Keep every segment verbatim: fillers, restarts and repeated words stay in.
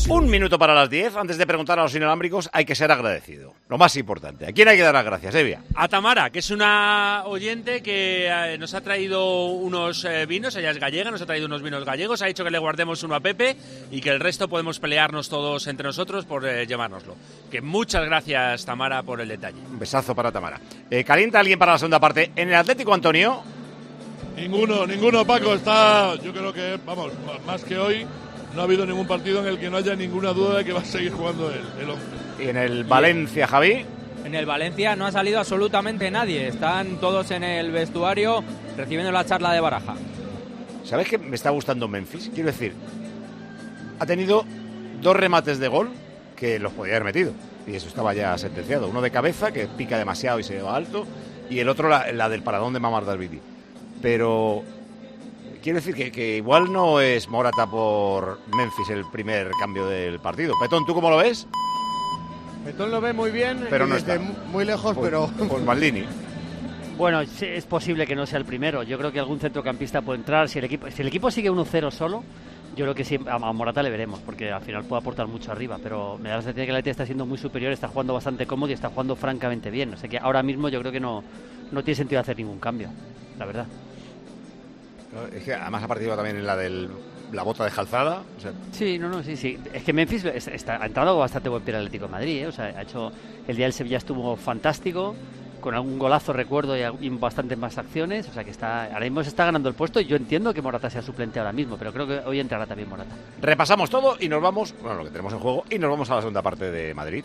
Un minuto para las diez. Antes de preguntar a los inalámbricos, hay que ser agradecido. Lo más importante. ¿A quién hay que dar las gracias, Evia? A Tamara, que es una oyente que eh, nos ha traído unos eh, vinos. Ella es gallega, nos ha traído unos vinos gallegos. Ha dicho que le guardemos uno a Pepe y que el resto podemos pelearnos todos entre nosotros por eh, llevárnoslo. Que muchas gracias, Tamara, por el detalle. Un besazo para Tamara. Eh, ¿Calienta alguien para la segunda parte? En el Atlético, Antonio. Ninguno, ninguno, Paco. Está, yo creo que, vamos, más que hoy, no ha habido ningún partido en el que no haya ninguna duda de que va a seguir jugando él, el once. Y en el Valencia, Javi. En el Valencia no ha salido absolutamente nadie. Están todos en el vestuario recibiendo la charla de Baraja. ¿Sabes qué me está gustando Memphis? Quiero decir, ha tenido dos remates de gol que los podía haber metido. Y eso estaba ya sentenciado. Uno de cabeza, que pica demasiado y se va alto. Y el otro, la, la del paradón de Mamar Dalvidi. Pero quiero decir que, que igual no es Morata por Memphis el primer cambio del partido. Petón, ¿tú cómo lo ves? Petón lo ve muy bien, pero no desde está muy lejos, pues, pero... Pues Maldini. Bueno, es posible que no sea el primero. Yo creo que algún centrocampista puede entrar. Si el equipo, si el equipo sigue uno cero solo, yo creo que sí, a Morata le veremos, porque al final puede aportar mucho arriba. Pero me da la sensación que el Atleti está siendo muy superior, está jugando bastante cómodo y está jugando francamente bien. O sea que ahora mismo yo creo que no, no tiene sentido hacer ningún cambio, la verdad. Es que además ha partido también en la del la bota de Calzada. O sea... Sí, no, no, sí, sí. Es que Memphis está, ha entrado bastante buen pie al Atlético de Madrid, ¿eh? O sea, ha hecho el día del Sevilla estuvo fantástico, con algún golazo recuerdo y, y bastantes más acciones. O sea que está ahora mismo se está ganando el puesto y yo entiendo que Morata sea suplente ahora mismo, pero creo que hoy entrará también Morata. Repasamos todo y nos vamos, bueno, lo que tenemos en juego, y nos vamos a la segunda parte de Madrid.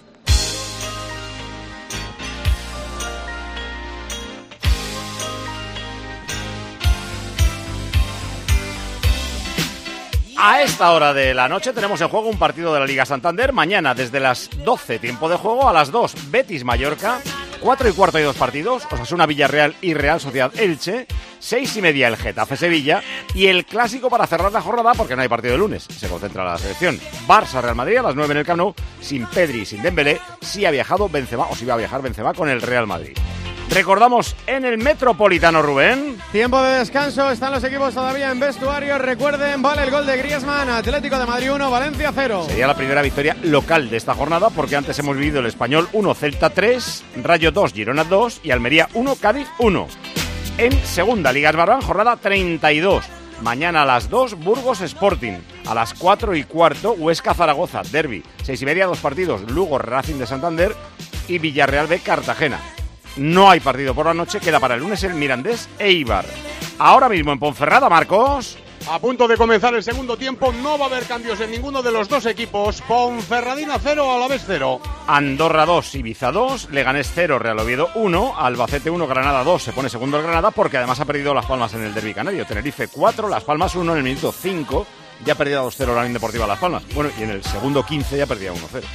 A esta hora de la noche tenemos en juego un partido de la Liga Santander. Mañana desde las doce, tiempo de juego, a las dos, Betis-Mallorca. cuatro y cuarto hay dos partidos, Osasuna Villarreal y Real Sociedad Elche. seis y media el Getafe Sevilla. Y el clásico para cerrar la jornada, porque no hay partido de lunes, se concentra la selección. Barça Real Madrid a las nueve en el Camp Nou, sin Pedri y sin Dembélé. Sí ha viajado Benzema, o sí va a viajar Benzema con el Real Madrid. Recordamos en el Metropolitano, Rubén. Tiempo de descanso, están los equipos todavía en vestuario. Recuerden, vale el gol de Griezmann, Atlético de Madrid uno, Valencia cero. Sería la primera victoria local de esta jornada, porque antes hemos vivido el Español uno, Celta tres, Rayo dos, Girona dos y Almería uno, Cádiz uno. En segunda, Liga Smartbank, jornada treinta y dos. Mañana a las dos, Burgos Sporting. A las cuatro y cuarto, Huesca Zaragoza, derbi. seis y media, dos partidos, Lugo Racing de Santander y Villarreal B Cartagena. No hay partido por la noche, queda para el lunes el Mirandés Eibar. Ahora mismo en Ponferrada, Marcos. A punto de comenzar el segundo tiempo, no va a haber cambios en ninguno de los dos equipos. Ponferradina cero, Alavés cero. Andorra dos, Ibiza dos, Leganés cero, Real Oviedo uno, Albacete uno, Granada dos, se pone segundo el Granada porque además ha perdido Las Palmas en el derbi canario. Tenerife cuatro, Las Palmas uno en el minuto cinco, ya ha perdido dos cero la Unión Deportiva Las Palmas. Bueno, y en el segundo quince ya perdía uno cero.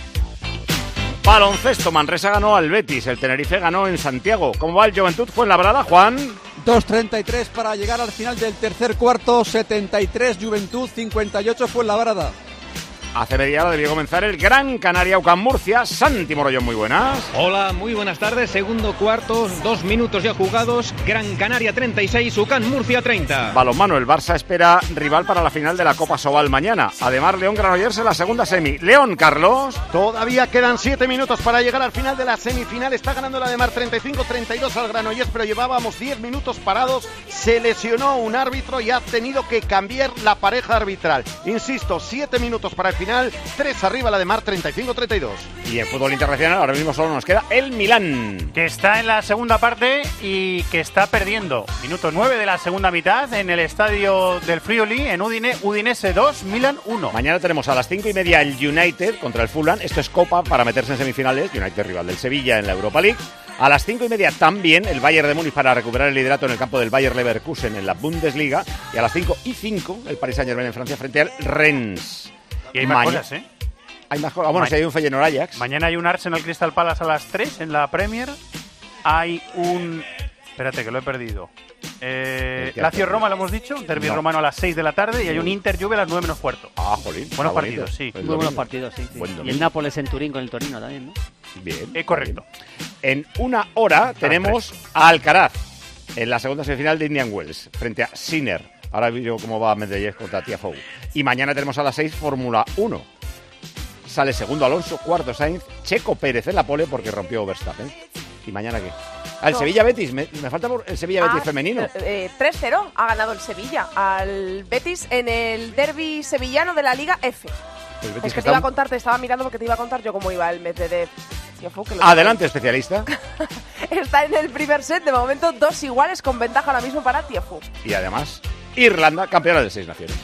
Baloncesto, Manresa ganó al Betis, el Tenerife ganó en Santiago. ¿Cómo va el Juventud Fuenlabrada, Juan? dos treinta y tres para llegar al final del tercer cuarto, setenta y tres Juventud, cincuenta y ocho Fuenlabrada. Hace media hora debía comenzar el Gran Canaria UCAM Murcia. Santi Morollón, muy buenas. Hola, muy buenas tardes. Segundo cuarto, dos minutos ya jugados. Gran Canaria treinta y seis, UCAM Murcia treinta. Balonmano, el Barça espera rival para la final de la Copa Sobal mañana. Además, León Granollers en la segunda semi. León, Carlos. Todavía quedan siete minutos para llegar al final de la semifinal. Está ganando la de Mar treinta y cinco treinta y dos al Granollers, pero llevábamos diez minutos parados. Se lesionó un árbitro y ha tenido que cambiar la pareja arbitral. Insisto, siete minutos para el final. tres arriba la de Mar, treinta y cinco treinta y dos. Y en fútbol internacional ahora mismo solo nos queda el Milán, que está en la segunda parte y que está perdiendo. Minuto nueve de la segunda mitad en el estadio del Friuli, en Udine. Udinese dos, Milán uno. Mañana tenemos a las cinco y media el United contra el Fulham. Esto es Copa para meterse en semifinales. United rival del Sevilla en la Europa League. A las cinco y media también el Bayern de Múnich para recuperar el liderato en el campo del Bayer Leverkusen en la Bundesliga. Y a las cinco y cinco el Paris Saint-Germain en Francia frente al Rennes. Y hay más Maña... cosas, ¿eh? Hay más cosas. Bueno, Ma... si hay un Feyenoord Ajax. Mañana hay un Arsenal Crystal Palace a las tres en la Premier. Hay un... Espérate, que lo he perdido. Eh, Lazio Roma, lo hemos dicho. Derbi no. romano a las seis de la tarde. Y hay un Inter Juve a las nueve menos cuarto. Ah, jolín. Buenos partidos, sí. Muy buenos partidos, sí. sí. Y el Nápoles en Turín con el Torino también, ¿no? Bien. Eh, correcto. Bien. En una hora tenemos a Alcaraz en la segunda semifinal de Indian Wells frente a Sinner. Ahora veo cómo va Medvedev contra Tiafoe. Y mañana tenemos a las seis Fórmula uno. sale segundo Alonso, cuarto Sainz, Checo Pérez en la pole porque rompió Verstappen. ¿Y mañana qué? Al no. Sevilla-Betis, me, me falta por el Sevilla-Betis ah, femenino. Eh, tres cero ha ganado el Sevilla al Betis en el derbi sevillano de la Liga F. Es que, que te iba a contar, te estaba mirando porque te iba a contar yo cómo iba el Medvedev. Adelante, especialista. Está en el primer set, de momento dos iguales con ventaja ahora mismo para Tiafoe. Y además, Irlanda, campeona de seis naciones.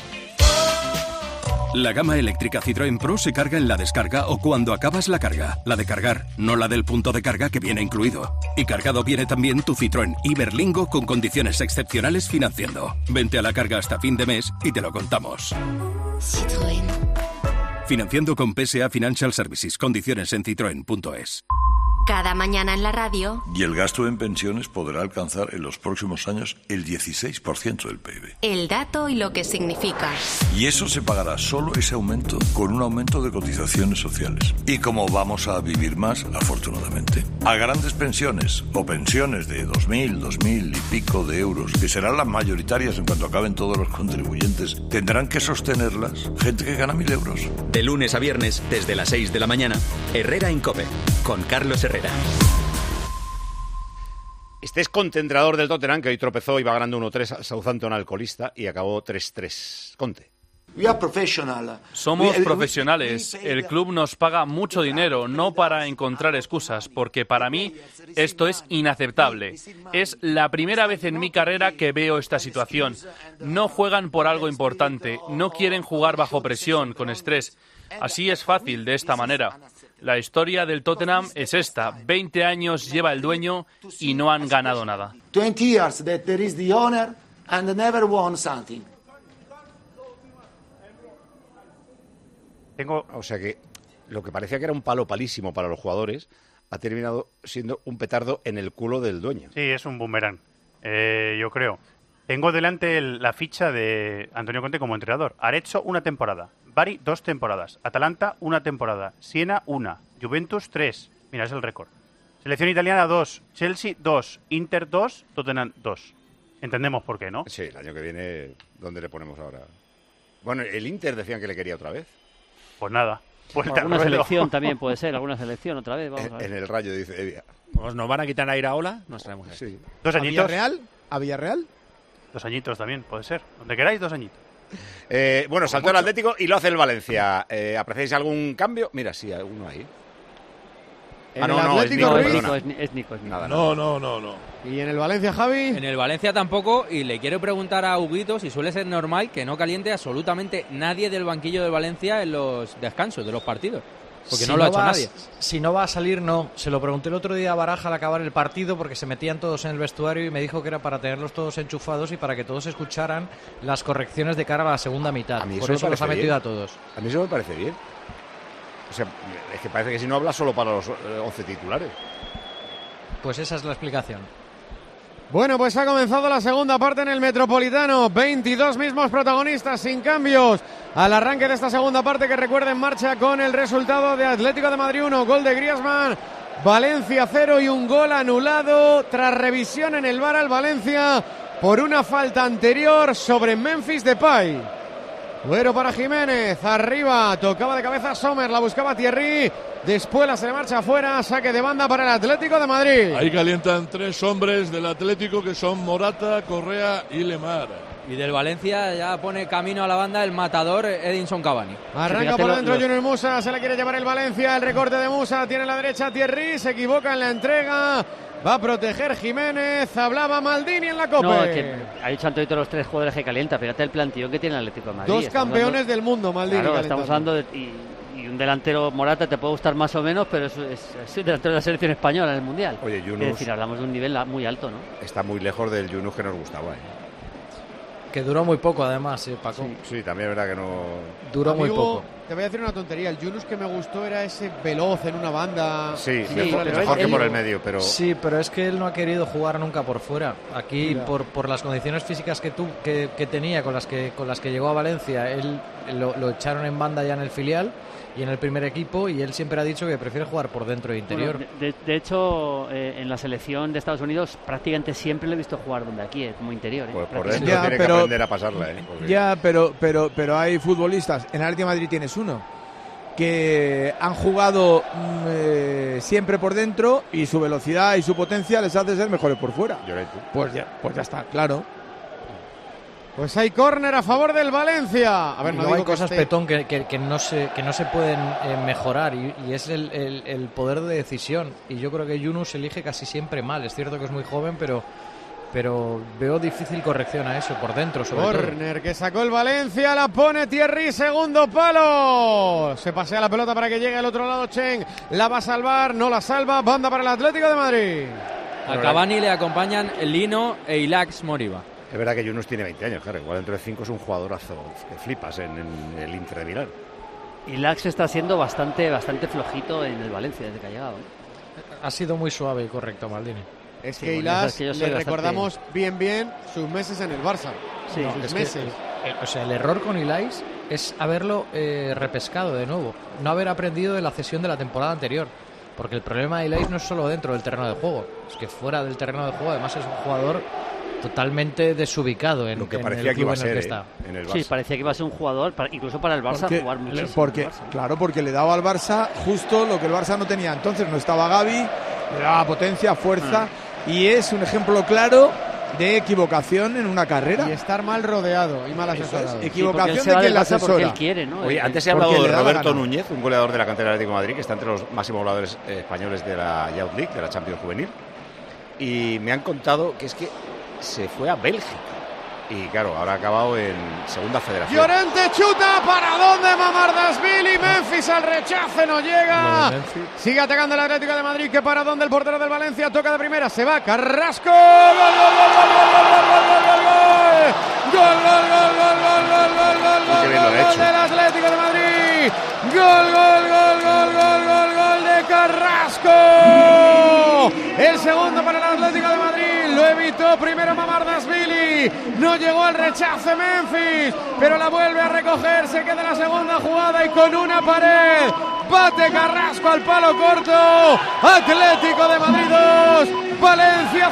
La gama eléctrica Citroën Pro se carga en la descarga o cuando acabas la carga. La de cargar, no la del punto de carga que viene incluido. Y cargado viene también tu Citroën Iberlingo con condiciones excepcionales financiando. Vente a la carga hasta fin de mes y te lo contamos. Citroën. Financiando con P S A Financial Services. Condiciones en citroen punto es. Cada mañana en la radio. Y el gasto en pensiones podrá alcanzar en los próximos años el dieciséis por ciento del P I B. El dato y lo que significa. Y eso se pagará solo ese aumento con un aumento de cotizaciones sociales. Y como vamos a vivir más, afortunadamente, a grandes pensiones o pensiones de dos mil, dos mil y pico de euros, que serán las mayoritarias en cuanto acaben todos los contribuyentes, tendrán que sostenerlas gente que gana mil euros. De lunes a viernes, desde las seis de la mañana, Herrera en COPE, con Carlos Herrera. Este es contendrador del Tottenham, que hoy tropezó, iba ganando uno tres al Southampton alcoholista y acabó tres tres. Conte. Somos profesionales. El club nos paga mucho dinero, no para encontrar excusas, porque para mí esto es inaceptable. Es la primera vez en mi carrera que veo esta situación. No juegan por algo importante, no quieren jugar bajo presión, con estrés. Así es fácil, de esta manera. La historia del Tottenham es esta. veinte años lleva el dueño y no han ganado nada. veinte years that there is the owner and never won something. Tengo, o sea que lo que parecía que era un palo palísimo para los jugadores ha terminado siendo un petardo en el culo del dueño. Sí, es un boomerang, eh, yo creo. Tengo delante el, la ficha de Antonio Conte como entrenador. Arezzo, una temporada. Bari, dos temporadas. Atalanta, una temporada. Siena, una. Juventus, tres. Mira, es el récord. Selección italiana, dos. Chelsea, dos. Inter, dos. Tottenham, dos. Entendemos por qué, ¿no? Sí, el año que viene, ¿dónde le ponemos ahora? Bueno, el Inter decían que le quería otra vez. Pues nada. Alguna selección también puede ser, alguna selección otra vez. Vamos en, a ver. en el Rayo, dice Evia. Pues nos van a quitar a Iraola, nos traemos ahí. Sí. Dos añitos. ¿A Villarreal? ¿A Villarreal? Dos añitos también, puede ser. Donde queráis, dos añitos. Eh, bueno, saltó el Atlético y lo hace el Valencia. Eh, ¿Apreciáis algún cambio? Mira, sí, alguno ahí. Ah, no, no, es Nico, no, es Nico, es, es Nico, es Nico. Nada, no, no, no, no. ¿Y en el Valencia, Javi? En el Valencia tampoco, y le quiero preguntar a Huguito si suele ser normal que no caliente absolutamente nadie del banquillo del Valencia en los descansos de los partidos. Porque si no lo ha no hecho va, nadie. Si no va a salir, no. Se lo pregunté el otro día a Baraja al acabar el partido porque se metían todos en el vestuario y me dijo que era para tenerlos todos enchufados y para que todos escucharan las correcciones de cara a la segunda mitad. A mí Por eso, eso los ha metido bien. a todos. A mí eso me parece bien. O sea, es que parece que si no habla solo para los once titulares. Pues esa es la explicación. Bueno, pues ha comenzado la segunda parte en el Metropolitano. veintidós mismos protagonistas sin cambios al arranque de esta segunda parte, que recuerda en marcha con el resultado de Atlético de Madrid uno, gol de Griezmann, Valencia cero y un gol anulado tras revisión en el V A R al Valencia por una falta anterior sobre Memphis Depay. Bueno para Jiménez, arriba, tocaba de cabeza Sommer, la buscaba Thierry, después la se le marcha afuera, saque de banda para el Atlético de Madrid. Ahí calientan tres hombres del Atlético que son Morata, Correa y Lemar. Y del Valencia ya pone camino a la banda el matador Edinson Cavani. Arranca por dentro Junior Musa, se la quiere llevar el Valencia, el recorte de Musa, tiene la derecha Thierry, se equivoca en la entrega. Va a proteger Jiménez, hablaba Maldini en la Copa. No, es que ha dicho Antonio todos los tres jugadores que calienta. Fíjate el plantillón que tiene el Atlético de Madrid. Dos estamos campeones hablando, del mundo, Maldini. Claro, estamos hablando de, y, y un delantero Morata te puede gustar más o menos, pero es, es, es un delantero de la selección española en el Mundial. Oye, Yunus, es decir, hablamos de un nivel muy alto, ¿no? Está muy lejos del Yunus que nos gustaba, ¿eh? Que duró muy poco, además, ¿eh, Paco? Sí, sí, también es verdad que no... Duró Amigo, muy poco. Te voy a decir una tontería. El Yunus que me gustó era ese veloz en una banda. Sí, sí mejor, pero mejor él, que por el medio, pero... Sí, pero es que él no ha querido jugar nunca por fuera. Aquí, por, por las condiciones físicas que, tú, que, que tenía, con las que, con las que llegó a Valencia, él lo, lo echaron en banda ya en el filial y en el primer equipo, y él siempre ha dicho que prefiere jugar por dentro e interior. Bueno, de, de hecho, eh, en la selección de Estados Unidos prácticamente siempre lo he visto jugar donde aquí, eh, como interior. Eh, pues por dentro ya, tiene pero, que aprender a pasarla, ¿eh? Porque... Ya, pero, pero, pero hay futbolistas. En el Atlético de Madrid tienes uno. que han jugado eh, siempre por dentro y su velocidad y su potencia les hace ser mejores por fuera. Pues ya, pues ya está, claro. Pues hay córner a favor del Valencia. A ver, no no digo hay cosas, que esté... Petón, que, que, que, no se, que no se pueden eh, mejorar y, y es el, el, el poder de decisión. Y yo creo que Yunus elige casi siempre mal. Es cierto que es muy joven, pero, pero veo difícil corrección a eso, por dentro sobre todo. Córner que sacó el Valencia, la pone Thierry, segundo palo. Se pasea la pelota para que llegue al otro lado Chen. La va a salvar, no la salva. Banda para el Atlético de Madrid. A Cavani le acompañan Lino e Ilax Moriba. Es verdad que Yunus tiene veinte años, claro, igual dentro de cinco es un jugadorazo que flipas en, en el Inter de Milán. Y Lax está siendo bastante bastante flojito en el Valencia desde que ha llegado. ¿eh? Ha sido muy suave y correcto, Maldini. Es Sí, que bueno, Ilax, es que yo soy le bastante- recordamos bien bien sus meses en el Barça. Sí, No, Es sus que, meses. eh, o sea, el error con Ilais es haberlo eh, repescado de nuevo, no haber aprendido de la cesión de la temporada anterior. Porque el problema de Ilais no es solo dentro del terreno de juego, es que fuera del terreno de juego además es un jugador totalmente desubicado en, Lo que en parecía el que iba club a en el ser, que eh, está. en el Barça. Sí, parecía que iba a ser un jugador, para- incluso para el Barça, Porque, jugar muchísimo. porque, en el Barça. claro, porque le daba al Barça justo lo que el Barça no tenía. Entonces no estaba Gavi, le daba potencia, fuerza, y es un ejemplo claro de equivocación en una carrera. Y estar mal rodeado y mal Eso es, asesorado. equivocación Sí, porque él se de va quien del la Barça porque asesora. él quiere, ¿no? Oye, Él- antes se ha porque hablado de le da la Roberto gana. Núñez, un goleador de la cantera del Atlético de Madrid, que está entre los máximos goleadores eh, españoles de la Youth League, de la Champions Juvenil. Y me han contado que es que se fue a Bélgica. Y claro, ahora ha acabado en segunda federación. Llorente chuta, para dónde Mamardashvili, Memphis al rechace, no llega. Sigue atacando el Atlético de Madrid, que para dónde el portero del Valencia, toca de primera, se va Carrasco. Gol, gol, gol, gol, gol, gol, gol, gol, gol, gol, gol, gol, gol, gol, gol, Qué bien lo ha gol hecho. del Atlético de Madrid. Gol, gol, gol, gol, gol, gol, gol de Carrasco. El segundo para el Atlético de Madrid. Lo evitó primero Mamardashvili. No llegó al rechace Memphis, pero la vuelve a recoger. Se queda la segunda jugada y con una pared bate Carrasco al palo corto. Atlético de Madrid dos, Valencia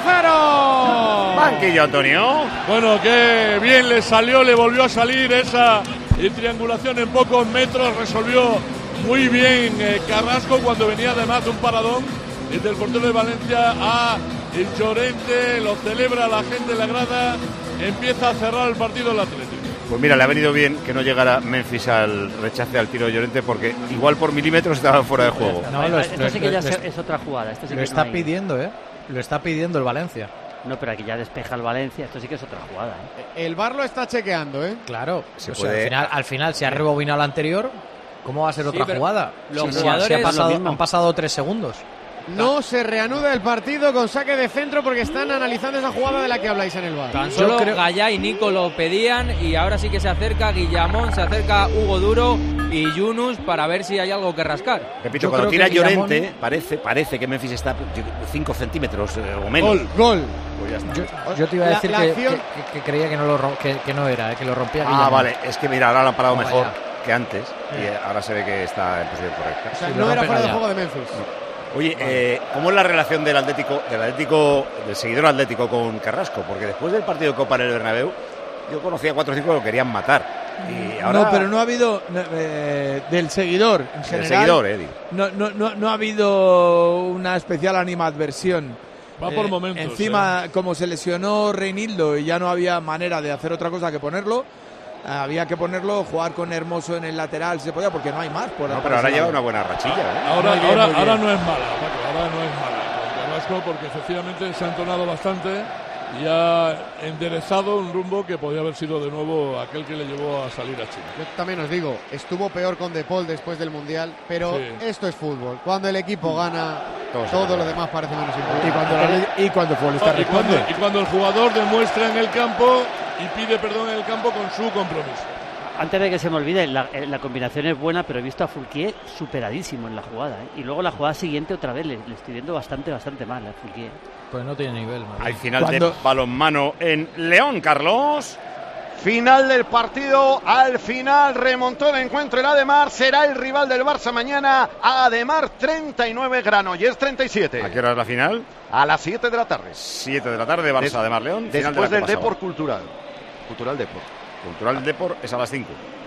cero. Banquillo, Antonio. Bueno, qué bien le salió, le volvió a salir esa eh, triangulación en pocos metros. Resolvió muy bien eh, Carrasco cuando venía además de un paradón eh, del portero de Valencia a el Llorente. Lo celebra la gente en la grada. Empieza a cerrar el partido el Atlético. Pues mira, le ha venido bien que no llegara Memphis al rechace al tiro de Llorente, porque igual por milímetros estaba fuera de juego. No, lo, esto lo- sí que ya lo- se- es otra jugada. Esto sí lo que está no hay- pidiendo, ¿eh? Lo está pidiendo el Valencia. No, pero aquí ya despeja el Valencia. Esto sí que es otra jugada. ¿eh? El V A R lo está chequeando, ¿eh? Claro, Se o sea, puede- al, final, al final se ha rebobinado la anterior. ¿Cómo va a ser Sí, otra pero jugada? los Si- si jugadores- ha pasado- lo mismo. han pasado tres segundos. No se reanuda el partido con saque de centro porque están analizando esa jugada de la que habláis en el V A R. Tan solo creo- Gallá y Nico lo pedían y ahora sí que se acerca Guillamón, se acerca Hugo Duro y Yunus para ver si hay algo que rascar. Repito, Yo cuando creo tira que Guillamón- Llorente, parece, parece que Memphis está cinco centímetros eh, o menos. Gol, gol. Pues ya está. Yo, yo te iba a La- decir la que, acción- que- que creía que no, lo, ro- que, que no era, eh, que lo rompía Ah, Guillamón. vale, es que mira, ahora lo han parado Toma mejor ya. que antes y eh, ahora se ve que está en posición correcta. O sea, Sí, no lo era rompe fuera de Gallá. juego de Memphis. Oye, eh, ¿cómo es la relación del Atlético, del Atlético, del seguidor Atlético con Carrasco? Porque después del partido de Copa en el Bernabéu, yo conocía a cuatro o cinco que lo querían matar. Y ahora, No, pero no ha habido no, eh, del seguidor en el general. seguidor, eh, digo. No, no, no, no ha habido una especial animadversión. Va por momentos, Encima, como se lesionó Reinildo y ya no había manera de hacer otra cosa que ponerlo, había que ponerlo, jugar con Hermoso en el lateral, se podía, porque no hay más. Por No, por pero ahora ese lleva lado. una buena rachilla, ¿eh? Ahora, Muy bien, ahora, muy ahora bien. no es mala, Paco, ahora no es mala con Carrasco, porque efectivamente se ha entonado bastante y ha enderezado un rumbo que podía haber sido de nuevo aquel que le llevó a salir a Chile. Yo también os digo, estuvo peor con De Paul después del Mundial, pero Sí. esto es fútbol. Cuando el equipo gana, Todo se todo puede. lo demás parece menos Y importante. cuando, la- y cuando el futbolista Y cuando, responde. y cuando el jugador demuestra en el campo y pide perdón en el campo con su compromiso. Antes de que se me olvide, la, eh, la combinación es buena, pero he visto a Fulquier superadísimo en la jugada. ¿eh? Y luego la jugada siguiente otra vez le, le estoy viendo bastante, bastante mal a Fulquier. Pues no tiene nivel. Madrid. Hay final Cuando- de balonmano en León, Carlos. Final del partido, al final remontó el encuentro el Ademar, será el rival del Barça mañana. Ademar treinta y nueve, Granollers treinta y siete. ¿A qué hora es la final? A las siete de la tarde. siete de la tarde, Barça Des- de Mar León. final de Después la del Copa Depor Sábado. Cultural. Cultural Depor. Cultural Depor es a las cinco.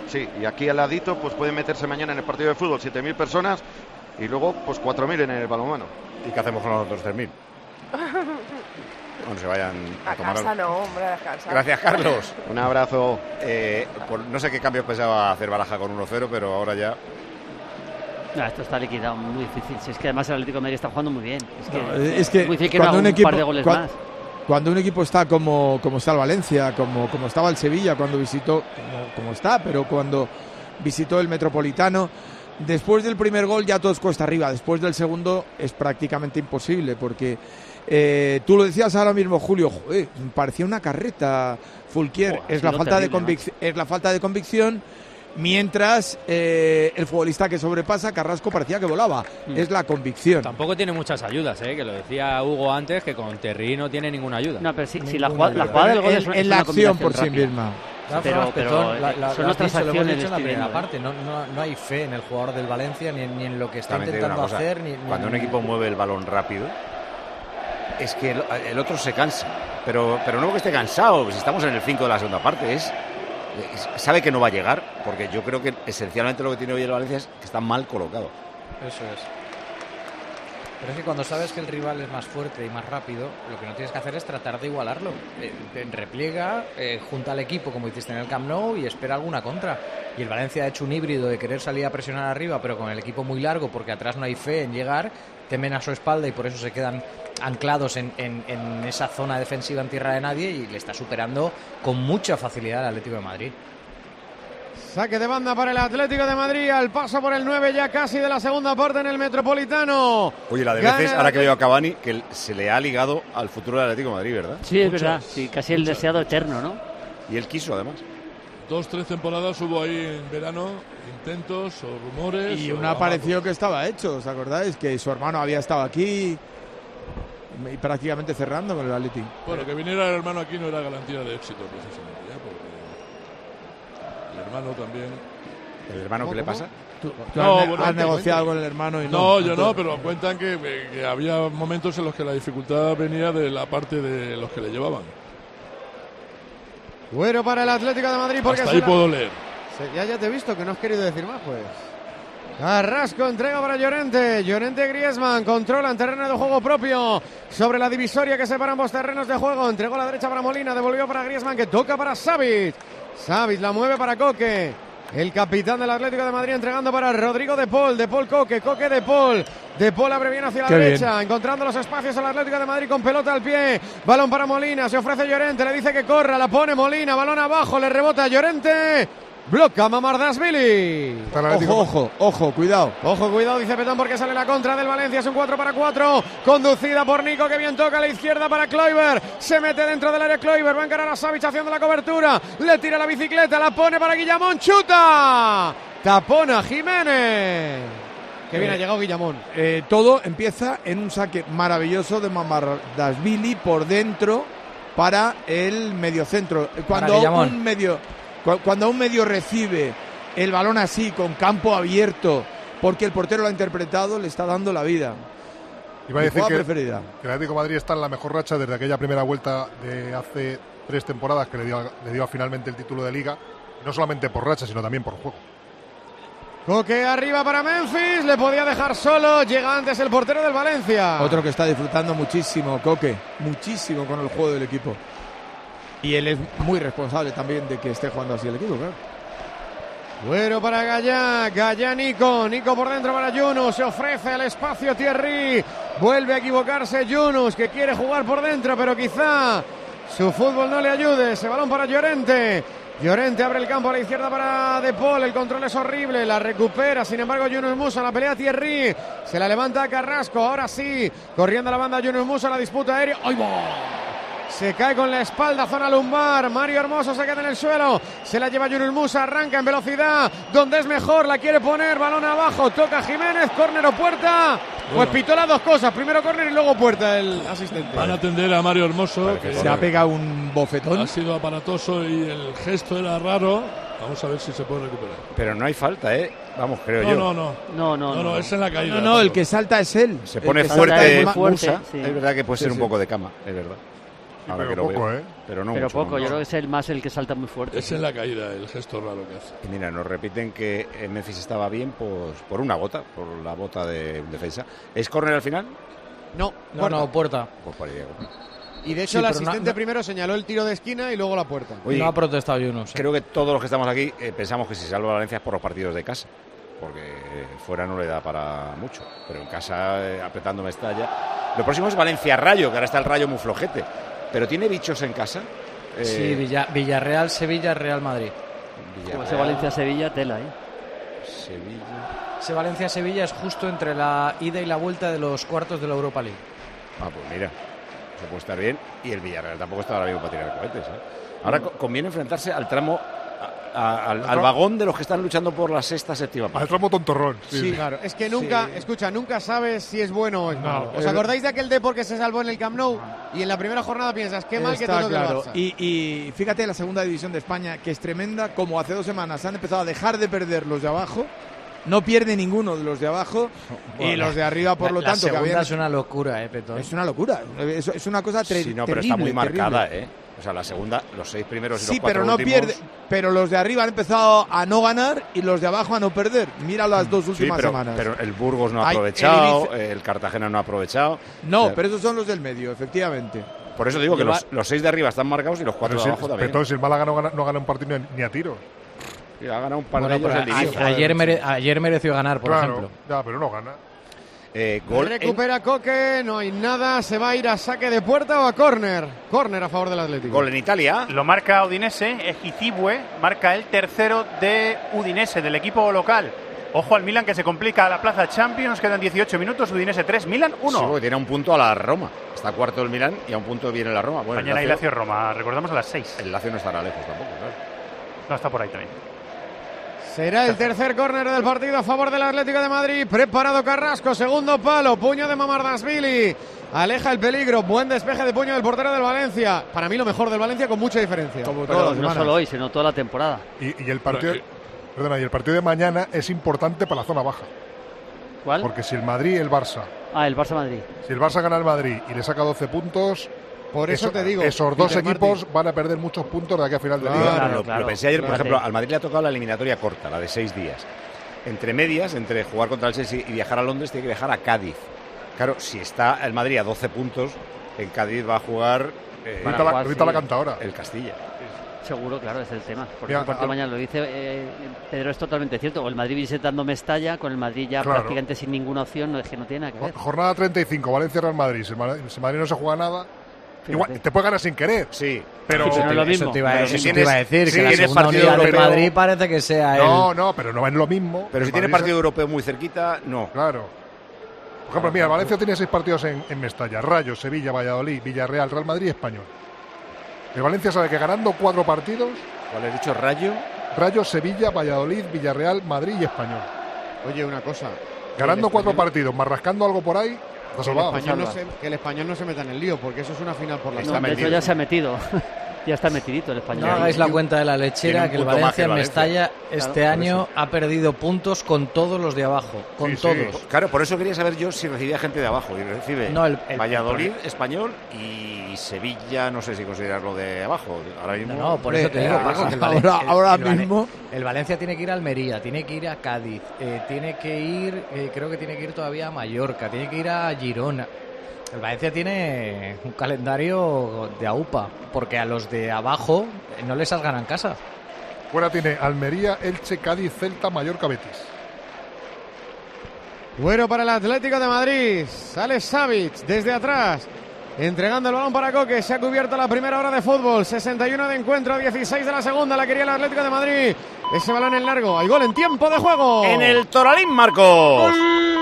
Sí, y aquí al ladito pues pueden meterse mañana en el partido de fútbol siete mil personas y luego pues cuatro mil en el balonmano. ¿Y qué hacemos con los otros tres mil? Bueno, se vayan a, a tomar casa algo. no, hombre, a descansar. Gracias, Carlos. Un abrazo. Eh, por, no sé qué cambios pensaba hacer Baraja con uno cero, pero ahora ya... No, esto está liquidado, muy difícil. Si es que además el Atlético de Madrid está jugando muy bien. Es que, no, es que es muy difícil que cuando no haga un, un equipo, par de goles cua, más. Cuando un equipo está como, como está el Valencia, como, como estaba el Sevilla cuando visitó, como, como está, pero cuando visitó el Metropolitano, después del primer gol ya todo es cuesta arriba. Después del segundo es prácticamente imposible, porque eh, tú lo decías ahora mismo, Julio, joder, parecía una carreta Fulquier. Oh, es, la falta de convic- es la falta de convicción. Mientras eh, el futbolista que sobrepasa, Carrasco, parecía que volaba. Mm. Es la convicción. Tampoco tiene muchas ayudas, ¿eh? Que lo decía Hugo antes, que con Terry no tiene ninguna ayuda. No, pero si, si la, jugada, la jugada del gol es, en, es en la acción por rápida. sí misma. Pero, pero, pero la, la, son otras dicho, acciones en la primera ¿eh? parte. No, no, no hay fe en el jugador del Valencia ni, ni en lo que está También intentando cosa, hacer. Ni, cuando ni, un equipo mueve el balón rápido, es que el, el otro se cansa. Pero, pero no que esté cansado, si estamos en el cinco de la segunda parte, es... sabe que no va a llegar, porque yo creo que esencialmente lo que tiene hoy el Valencia es que está mal colocado. Eso es. Pero es que cuando sabes que el rival es más fuerte y más rápido, lo que no tienes que hacer es tratar de igualarlo. Eh, repliega, eh, junta al equipo como hiciste en el Camp Nou y espera alguna contra. Y el Valencia ha hecho un híbrido de querer salir a presionar arriba, pero con el equipo muy largo, porque atrás no hay fe en llegar, temen a su espalda y por eso se quedan anclados en, en, en esa zona defensiva en tierra de nadie y le está superando con mucha facilidad al Atlético de Madrid. Saque de banda para el Atlético de Madrid, al paso por el nueve ya casi de la segunda parte en el Metropolitano. Oye, la de Gana veces, ahora que veo a Cavani, que se le ha ligado al futuro del Atlético de Madrid, ¿verdad? Sí, es muchas, verdad, sí, casi el deseado eterno, ¿no? Y él quiso, además. Dos, tres temporadas hubo ahí en verano, intentos o rumores. Y o una pareció que estaba hecho, ¿os acordáis? Que su hermano había estado aquí y prácticamente cerrando con el Atlético. Bueno, que viniera el hermano aquí no era garantía de éxito, precisamente, ¿ya? Porque el hermano también. ¿El hermano qué le pasa? ¿Tú, tú no, has, bueno, has negociado con el hermano y no? No, yo no, pero cuentan que, que había momentos en los que la dificultad venía de la parte de los que le llevaban. Bueno para el Atlético de Madrid porque hasta ahí la... puedo leer. Ya, ya te he visto que no has querido decir más, pues. Carrasco entrega para Llorente. Llorente Griezmann controlan terreno de juego propio sobre la divisoria que separa ambos terrenos de juego. Entregó la derecha para Molina, devolvió para Griezmann que toca para Savic. Savic la mueve para Coque. El capitán del Atlético de Madrid entregando para Rodrigo De Paul, De Paul Coque, Coque De Paul. De Paul abre bien hacia la Qué derecha, bien. Encontrando los espacios al Atlético de Madrid con pelota al pie. Balón para Molina, se ofrece Llorente, le dice que corra, la pone Molina, balón abajo, le rebota Llorente. Bloca Mamardashvili. Ojo, ojo, ojo, cuidado. Ojo, cuidado, dice Petón, porque sale la contra del Valencia. Es un cuatro para cuatro. Conducida por Nico, que bien toca a la izquierda para Kluivert. Se mete dentro del área Kluivert. Va a encarar a Savic haciendo la cobertura. Le tira la bicicleta, la pone para Guillamón. ¡Chuta! Tapona Jiménez. Que bien eh, ha llegado Guillamón. Eh, todo empieza en un saque maravilloso de Mamardashvili por dentro para el mediocentro. Cuando un medio... Cuando un medio recibe el balón así, con campo abierto, porque el portero lo ha interpretado, le está dando la vida. Iba a decir que, que el Atlético de Madrid está en la mejor racha desde aquella primera vuelta de hace tres temporadas que le dio, le dio finalmente el título de Liga, no solamente por racha, sino también por juego. Coque arriba para Memphis, le podía dejar solo, llega antes el portero del Valencia. Otro que está disfrutando muchísimo, Coque, muchísimo con el juego del equipo. Y él es muy responsable también de que esté jugando así el equipo, claro. Bueno para Gallá, Gallá Nico, Nico por dentro para Yunus, se ofrece el espacio Thierry, vuelve a equivocarse Yunus, que quiere jugar por dentro, pero quizá su fútbol no le ayude. Ese balón para Llorente, Llorente abre el campo a la izquierda para De Paul, el control es horrible, la recupera, sin embargo Yunus Musa, la pelea Thierry, se la levanta a Carrasco, ahora sí, corriendo a la banda Yunus Musa, la disputa aérea, ¡ay, va! Se cae con la espalda, zona lumbar. Mario Hermoso se queda en el suelo. Se la lleva Yunus Musa, arranca en velocidad. Donde es mejor, la quiere poner. Balón abajo, toca Jiménez, córner o puerta. Bueno. Pues pitó las dos cosas. Primero córner y luego puerta el asistente. Van a atender a Mario Hermoso. Que se ha pegado un bofetón. Ha sido aparatoso y el gesto era raro. Vamos a ver si se puede recuperar. Pero no hay falta, ¿eh? Vamos, creo no, yo. No, no, no. No, no, no, es en la caída. No, no, el que salta es él. Se pone fuerte, fuerte Musa. Sí. Es verdad que puede ser sí, un sí. poco de cama, es verdad. Ahora pero que lo poco, veo. ¿eh? Pero no Pero mucho, poco, no. yo creo que es el más el que salta muy fuerte. Es en la caída, el gesto raro que hace. Y mira, nos repiten que eh, Memphis estaba bien pues, por una gota, por la bota de defensa. ¿Es córner al final? No, No, puerta. no, puerta. Pues para Diego. Y de hecho Sí, el pero asistente no- no- primero señaló el tiro de esquina y luego la puerta. Oye, no ha protestado Yunus. ¿eh? Creo que todos los que estamos aquí eh, pensamos que si salva Valencia es por los partidos de casa, porque eh, fuera no le da para mucho, pero en casa eh, apretando Mestalla. Lo próximo es Valencia-Rayo, que ahora está el Rayo muy flojete, pero ¿tiene bichos en casa? Eh, Sí, Villa- Villarreal, Sevilla, Real Madrid. Como ese Valencia-Sevilla, tela, ¿eh? Sevilla. Ese Valencia-Sevilla es justo entre la ida y la vuelta de los cuartos de la Europa League. Ah, pues mira, se puede estar bien. Y el Villarreal tampoco está ahora mismo para tirar cohetes. ¿eh? Ahora co- conviene enfrentarse al tramo, a- a- al, al vagón de los que están luchando por la sexta, séptima plaza. Al tramo tontorrón. Sí, Sí, claro. Es que nunca, Sí. escucha, nunca sabes si es bueno o es No, malo. ¿Os eh, acordáis de aquel Depor que se salvó en el Camp Nou? Y en la primera jornada piensas, qué mal que Está te toque el claro. Barça. Y, y fíjate la segunda división de España, que es tremenda, como hace dos semanas han empezado a dejar de perder los de abajo, no pierde ninguno de los de abajo, y Bueno, los de arriba, por la- lo la tanto, que segunda habían... es una locura, eh, Petón. Es una locura, es, es una cosa tre- Sí, no, pero terrible. está muy marcada, terrible. ¿eh? O sea, la segunda, los seis primeros y Sí, los cuatro pero no últimos... pierde, pero los de arriba han empezado a no ganar y los de abajo a no perder. Mira las dos Sí, últimas pero, semanas. pero el Burgos no ha Ay, el aprovechado, Ibiza- el Cartagena no ha aprovechado. No, O sea, pero esos son los del medio, efectivamente. por eso digo que Lleva- los, los seis de arriba están marcados y los cuatro Pero de si, abajo también. pero si el Málaga no gana, no gana un partido ni, ni a tiros. Sí, ha ganado un par Bueno, de ellos pero el a- Ibiza. ayer, mere- ayer mereció ganar, por claro, ejemplo. ya, pero no gana. Eh, gol en- Recupera Coque, no hay nada, se va a ir a saque de puerta o a córner. Córner a favor del Atlético. Gol en Italia. Lo marca Udinese, Ejicibue, marca el tercero de Udinese, del equipo local. Ojo al Milan que se complica a la plaza Champions, quedan dieciocho minutos, Udinese tres, Milan uno. Sí, porque tiene un punto a la Roma. Está cuarto el Milán y a un punto viene la Roma. Bueno, Mañana hay el Lazio, Lazio-Roma, recordamos a las seis. el Lazio no estará lejos tampoco, claro. No, está por ahí también. Será el tercer córner del partido a favor del Atlético de Madrid. Preparado Carrasco, segundo palo, puño de Mamardashvili. Aleja el peligro, buen despeje de puño del portero del Valencia. Para mí lo mejor del Valencia con mucha diferencia. Como Pero todas las no semanas. solo hoy, sino toda la temporada. Y, y el partido, perdona, y el partido de mañana es importante para la zona baja. ¿Cuál? Porque si el Madrid y el Barça, Ah, el Barça-Madrid. si el Barça gana el Madrid y le saca doce puntos, Por eso eso- te digo. esos dos Peter equipos Martin. van a perder muchos puntos de aquí a final de Claro, liga. Lo- lo, claro, pensé ayer, por claro. ejemplo, al Madrid le ha tocado la eliminatoria corta, la de seis días. Entre medias, entre jugar contra el Chelsea y viajar a Londres, tiene que viajar a Cádiz. Claro, si está el Madrid a doce puntos, en Cádiz va a jugar eh, Van a Ahorita la, jugar, ahorita sí. la canta ahora. el Castilla. Seguro, claro, es el tema. Porque Mira, el partido a- mañana lo dice eh, Pedro, es totalmente cierto. O el Madrid visitando Mestalla, con el Madrid ya Claro. prácticamente sin ninguna opción, no es que no tiene nada que ver. Jornada treinta y cinco, Valencia-Real Madrid. Si el Madrid, si el Madrid no se juega nada, igual, Fíjate. te puede ganar sin querer. Sí, Pero, Sí, pero no es lo Eso mismo. te iba a, Pero eso si te tienes- iba a decir, si que la tienes segunda partido unidad del europeo- Madrid parece que sea no, el... no, pero no es lo mismo. pero si El tiene Madrid partido europeo muy cerquita, no. se- Claro. Por ejemplo, mira, el Valencia tiene seis partidos en, en Mestalla. Rayo, Sevilla, Valladolid, Villarreal, Real Madrid y Español. El Valencia sabe que ganando cuatro partidos, ¿Cuál has dicho? Rayo. Rayo, Sevilla, Valladolid, Villarreal, Madrid y Español. Oye, una cosa. Ganando el cuatro español- partidos, más rascando algo por ahí, está Que el, salvado. español no Salva. se, que el español no se meta en el lío, porque eso es una final por la No, Está de hecho metido. ya se ha metido. Ya está metidito el español. No hagáis la cuenta de la Tiene lechera, un que el punto más Valencia que el en Valencia. Mestalla este Claro, año ha perdido puntos con todos los de abajo, con Sí, sí. todos. Claro, por eso quería saber yo si recibía gente de abajo. Y recibe No, el- el- Valladolid, Español y Sevilla, no sé si considerarlo de abajo. Ahora mismo. No, no, por eso te digo, Ahora- Paco, que el ahora- Valen- el- ahora el Valen- mismo- el Valencia tiene que ir a Almería, tiene que ir a Cádiz, eh, tiene que ir, eh, creo que tiene que ir todavía a Mallorca, tiene que ir a Girona. El Valencia tiene un calendario de aupa, porque a los de abajo eh, no les has ganado en casa. Fuera tiene Almería, Elche, Cádiz, Celta, Mallorca, Betis. Bueno para el Atlético de Madrid. Sale Savic desde atrás. Entregando el balón para Coque. Se ha cubierto la primera hora de fútbol. sesenta y uno de encuentro, dieciséis de la segunda. La quería el Atlético de Madrid. Ese balón en largo. Hay gol en tiempo de juego. En el Toralín, Marcos.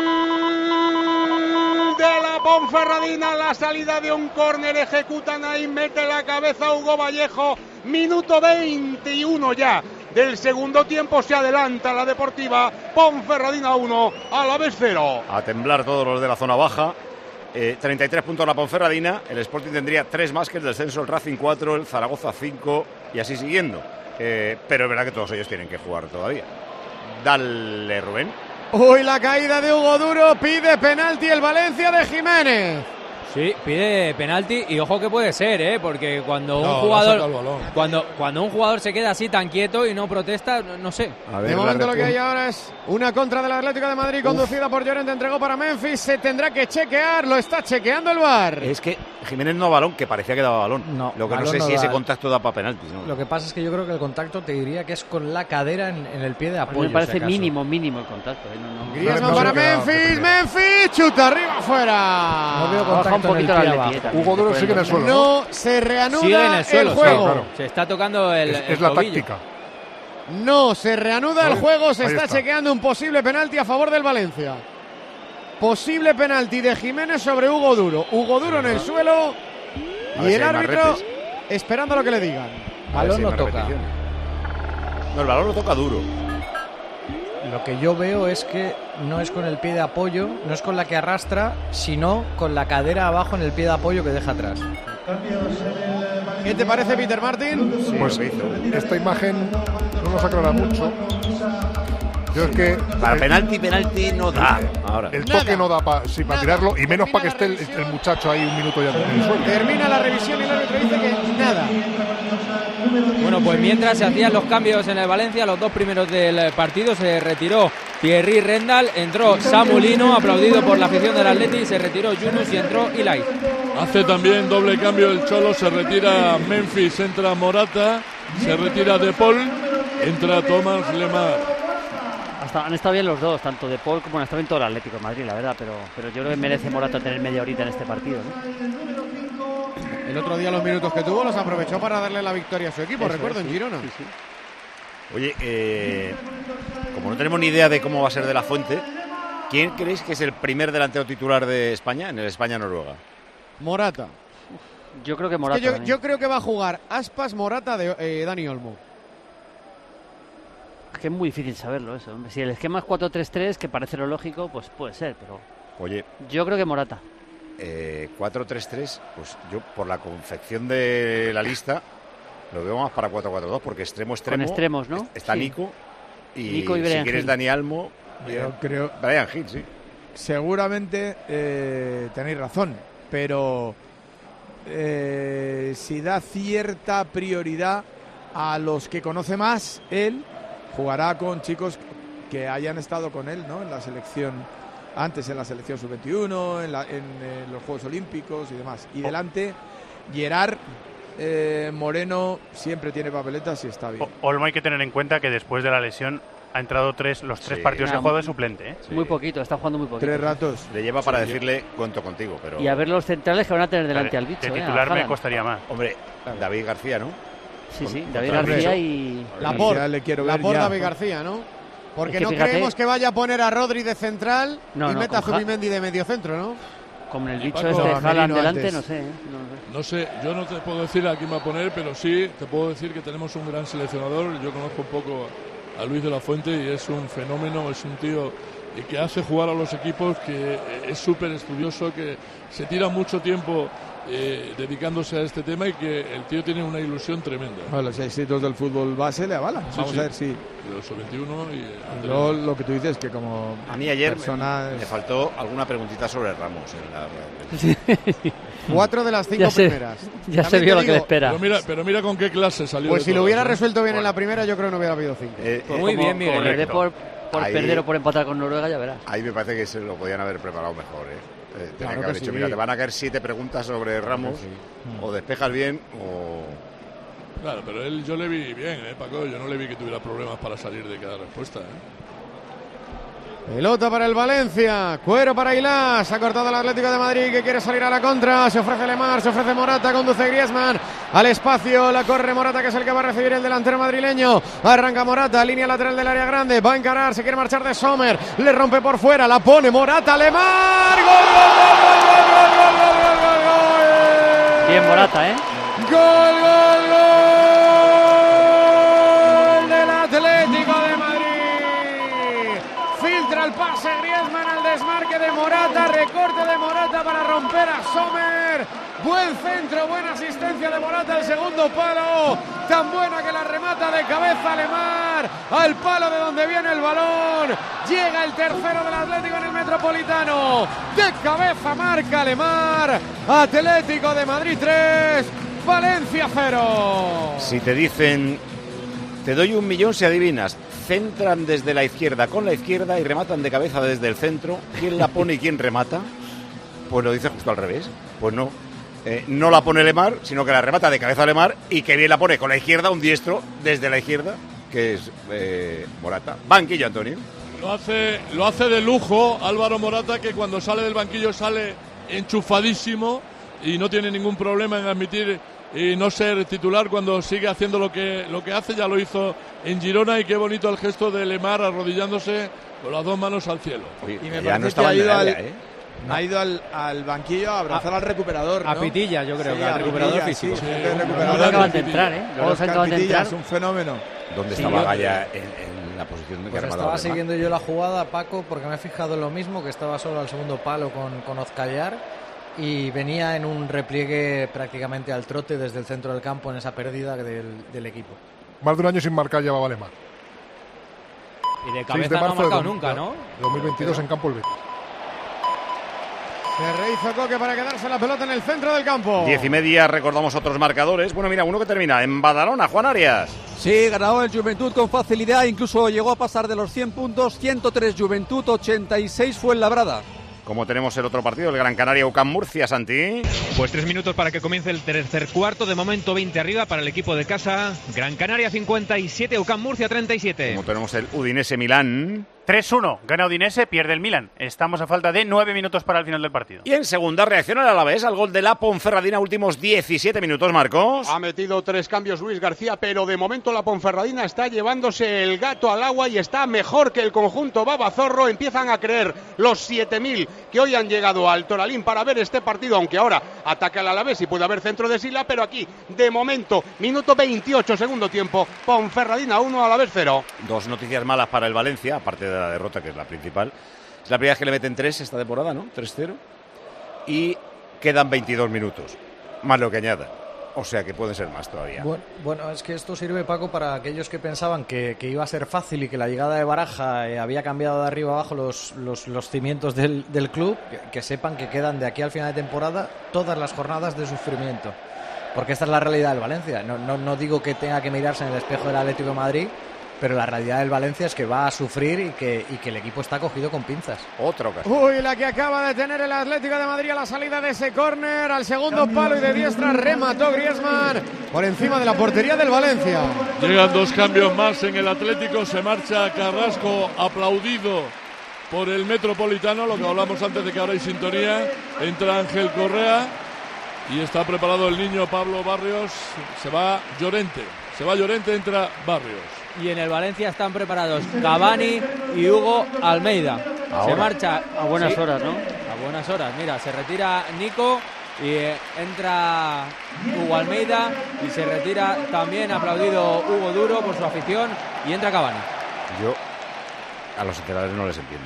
De la Ponferradina, la salida de un córner, ejecutan ahí, mete la cabeza Hugo Vallejo, minuto veintiuno ya del segundo tiempo, se adelanta la Deportiva, Ponferradina uno, Alavés cero. A temblar todos los de la zona baja. Eh, treinta y tres puntos la Ponferradina. El Sporting tendría tres más que el descenso, el Racing cuatro, el Zaragoza cinco y así siguiendo. Eh, pero es verdad que todos ellos tienen que jugar todavía. Dale, Rubén. Uy, la caída de Hugo Duro. Pide penalti el Valencia de Jiménez. Sí, pide penalti y ojo que puede ser, ¿eh? Porque cuando un No, jugador cuando cuando un jugador se queda así tan quieto y no protesta, no, no sé. A ver, de momento lo que hay ahora es una contra del Atlético de Madrid, Uf. conducida por Llorente, entregó para Memphis, se tendrá que chequear, lo está chequeando el V A R. Es que Jiménez no da balón, que parecía que daba balón. No, lo que no sé no si da. ese contacto da para penalti, ¿no? Lo que pasa es que yo creo que el contacto te diría que es con la cadera en, en el pie de apoyo. A mí me parece mínimo, mínimo el contacto. ¿eh? No, no. Griezmann para Memphis, Memphis, chuta arriba afuera. No veo contacto en el pie abajo. Hugo Duro sigue en el suelo. No, se reanuda sigue en el, suelo, el juego. Sí, claro. Se está tocando el, es, el es la tobillo. táctica. No, se reanuda Ahí, el juego, se está, está chequeando un posible penalti a favor del Valencia. Posible penalti de Jiménez sobre Hugo Duro. Hugo Duro en el suelo y el árbitro esperando lo que le digan. Balón no toca. No, el balón lo toca Duro. Lo que yo veo es que no es con el pie de apoyo, no es con la que arrastra, sino con la cadera abajo en el pie de apoyo que deja atrás. ¿Qué te parece, Peter Martin? Sí, pues esta imagen no nos aclara mucho. Yo es que para el, penalti, penalti no da. Ahora. El toque Nada. no da para sí, pa tirarlo y menos para que esté el, el muchacho ahí un minuto ya en el suelo. Termina la revisión y el árbitro dice que nada. Bueno, pues mientras se hacían los cambios en el Valencia, los dos primeros del partido, se retiró Thierry Rendal, entró Samulino, aplaudido por la afición del Atleti, se retiró Yunus y entró Ilay. Hace también doble cambio el Cholo, se retira Memphis, entra Morata, se retira De Paul, entra Thomas Lemar. Hasta, han estado bien los dos, tanto De Paul como han estado bien todo el Atlético de Madrid, la verdad, pero, pero yo creo que merece Morata tener media horita en este partido, ¿no? El otro día los minutos que tuvo los aprovechó para darle la victoria a su equipo, Eso recuerdo, es, sí. en Girona. Sí, sí. Oye, eh, como no tenemos ni idea de cómo va a ser De La Fuente, ¿quién creéis que es el primer delantero titular de España en el España-Noruega? Morata. Yo creo que Morata. Es que yo, yo creo que va a jugar Aspas, Morata, de, eh, Dani Olmo. Es que es muy difícil saberlo eso. Si el esquema es cuatro tres tres, que parece lo lógico, pues puede ser, pero... Oye. Yo creo que Morata. Eh, cuatro tres tres, pues yo por la confección de la lista lo veo más para cuatro cuatro dos, porque extremo extremo con extremos, ¿no? Está sí. Nico y, Nico y si quieres Hill. Dani Almo, yo creo Brian Hill, sí. Seguramente eh, tenéis razón, pero eh, si da cierta prioridad a los que conoce más, él jugará con chicos que hayan estado con él, ¿no? En la selección. Antes en la selección sub veintiuno, en, la, en, en los Juegos Olímpicos y demás. Y delante, Gerard eh, Moreno siempre tiene papeletas y está bien. Olmo hay que tener en cuenta que después de la lesión ha entrado tres, los tres sí. partidos que ha jugado de suplente. ¿eh? Sí. Muy poquito, está jugando muy poquito. Tres ratos. Le lleva para sí, decirle, cuento contigo. Pero... Y a ver los centrales que van a tener delante vale, al bicho. De titular eh, me costaría más. Hombre, David García, ¿no? Sí, sí, David García y... Laporte, le quiero ver Laporte ya. David García, ¿no? Porque es que no fíjate, creemos que vaya a poner a Rodri de central no, y no, meta a con Zubimendi de medio centro, ¿no? Con el bicho Paco, este no, Haaland delante, antes. no sé, ¿eh? no, no sé, yo no te puedo decir a quién va a poner, pero sí te puedo decir que tenemos un gran seleccionador. Yo conozco un poco a Luis de la Fuente y es un fenómeno, es un tío que hace jugar a los equipos, que es súper estudioso, que se tira mucho tiempo eh, dedicándose a este tema y que el tío tiene una ilusión tremenda. Bueno, los éxitos del fútbol base le avalan. Sí, Vamos sí. a ver si... De los veintiuno y... Luego, lo que tú dices, que como a mí ayer persona... me, me faltó alguna preguntita sobre Ramos. En la... Cuatro de las cinco ya se, primeras. Ya También se vio lo que le espera. Pero mira, pero mira con qué clase salió. Pues si lo hubiera ¿eh? resuelto bien bueno. en la primera, yo creo que no hubiera habido cinco. Eh, pues muy como, bien, Miguel. Le dé por, por ahí, perder o por empatar con Noruega, ya verás. Ahí me parece que se lo podían haber preparado mejor, ¿eh? Eh, claro que haber que dicho, sí. mira, te van a caer siete preguntas sobre Ramos, sí. o despejas bien o... Claro, pero él yo le vi bien, ¿eh, Paco? Yo no le vi que tuviera problemas para salir de cada respuesta, ¿eh? Pelota para el Valencia, cuero para Ailás, ha cortado el Atlético de Madrid que quiere salir a la contra, se ofrece Lemar, se ofrece Morata, conduce Griezmann al espacio, la corre Morata que es el que va a recibir el delantero madrileño, arranca Morata, línea lateral del área grande, va a encarar, se quiere marchar de Sommer, le rompe por fuera, la pone Morata, Lemar, gol, gol, gol, gol, gol, gol, gol, gol, gol. Bien Morata, ¿eh? Gol, gol, gol del Atlético de Madrid. Filtra el pase Griezmann al desmarque de Morata, recorte de Morata para romper a Sommer. Buen centro, buena asistencia de Morata, el segundo palo, tan buena que la remata de cabeza Lemar al palo de donde viene el balón. Llega el tercero del Atlético en el Metropolitano. De cabeza marca Lemar. Atlético de Madrid tres, Valencia cero. Si te dicen, te doy un millón si adivinas, centran desde la izquierda con la izquierda y rematan de cabeza desde el centro, ¿quién la pone y quién remata? Pues lo dice justo al revés. Pues no. Eh, no la pone Lemar, sino que la remata de cabeza Lemar y que bien la pone con la izquierda, un diestro desde la izquierda, que es eh, Morata. Banquillo, Antonio. Lo hace, lo hace de lujo Álvaro Morata, que cuando sale del banquillo sale enchufadísimo y no tiene ningún problema en admitir y no ser titular cuando sigue haciendo lo que, lo que hace. Ya lo hizo en Girona y qué bonito el gesto de Lemar arrodillándose con las dos manos al cielo. Y me parece no que ha ido al... ¿eh? No. Ha ido al, al banquillo a abrazar a, al recuperador, ¿no? A Pitilla, yo creo, sí, que al recuperador Pitilla, físico. Sí, sí, sí. Recuperador acaban de entrar, ¿eh? Los acaban de entrar. Es un fenómeno. ¿Dónde sí, estaba Gaya en, en la posición de pues que estaba siguiendo yo la jugada, Paco, porque me he fijado en lo mismo, que estaba solo al segundo palo con, con Ozcayar y venía en un repliegue prácticamente al trote desde el centro del campo en esa pérdida del, del equipo. Más de un año sin marcar llevaba Lemar. Y de cabeza de no ha marcado de, nunca, ¿no? dos mil veintidós en campo el Betis. Se rehizo Coque para quedarse la pelota en el centro del campo. Diez y media, recordamos otros marcadores. Bueno, mira, uno que termina en Badalona, Juan Arias. Sí, ganó el Juventud con facilidad, incluso llegó a pasar de los cien puntos. ciento tres Juventud, ochenta y seis Fuenlabrada. Como tenemos el otro partido, el Gran Canaria U C A M Murcia, Santi. Pues tres minutos para que comience el tercer cuarto. De momento veinte arriba para el equipo de casa. Gran Canaria cincuenta y siete, U C A M Murcia treinta y siete. Como tenemos el Udinese Milán. tres uno, gana Udinese, pierde el Milan. Estamos a falta de nueve minutos para el final del partido. Y en segunda reacciona el Alavés al gol de la Ponferradina, últimos diecisiete minutos, Marcos. Ha metido tres cambios Luis García, pero de momento la Ponferradina está llevándose el gato al agua y está mejor que el conjunto Babazorro. Empiezan a creer los siete mil que hoy han llegado al Toralín para ver este partido, aunque ahora ataca el Alavés y puede haber centro de Sila, pero aquí, de momento, minuto veintiocho, segundo tiempo, Ponferradina uno, Alavés cero. Dos noticias malas para el Valencia, aparte de la derrota, que es la principal. Es la primera vez que le meten tres esta temporada, ¿no? tres cero. Y quedan veintidós minutos, más lo que añada. O sea que puede ser más todavía. Bueno, bueno, es que esto sirve, Paco, para aquellos que pensaban que, que iba a ser fácil y que la llegada de Baraja eh, había cambiado de arriba abajo los, los, los cimientos del, del club, que, que sepan que quedan de aquí al final de temporada todas las jornadas de sufrimiento. Porque esta es la realidad del Valencia. No, no, no digo que tenga que mirarse en el espejo del Atlético de Madrid, pero la realidad del Valencia es que va a sufrir y que, y que el equipo está cogido con pinzas. Otra ocasión. Uy, la que acaba de tener el Atlético de Madrid a la salida de ese córner, al segundo palo y de diestra remató Griezmann por encima de la portería del Valencia. Llegan dos cambios más en el Atlético, se marcha Carrasco aplaudido por el Metropolitano, lo que hablamos antes de que ahora hay sintonía. Entra Ángel Correa y está preparado el niño Pablo Barrios. Se va Llorente, se va Llorente, entra Barrios. Y en el Valencia están preparados Cavani y Hugo Almeida. Ahora, se marcha a buenas sí, horas, ¿no? A buenas horas. Mira, se retira Nico y eh, entra Hugo Almeida y se retira también, aplaudido Hugo Duro por su afición, y entra Cavani. Yo a los centrales no les entiendo.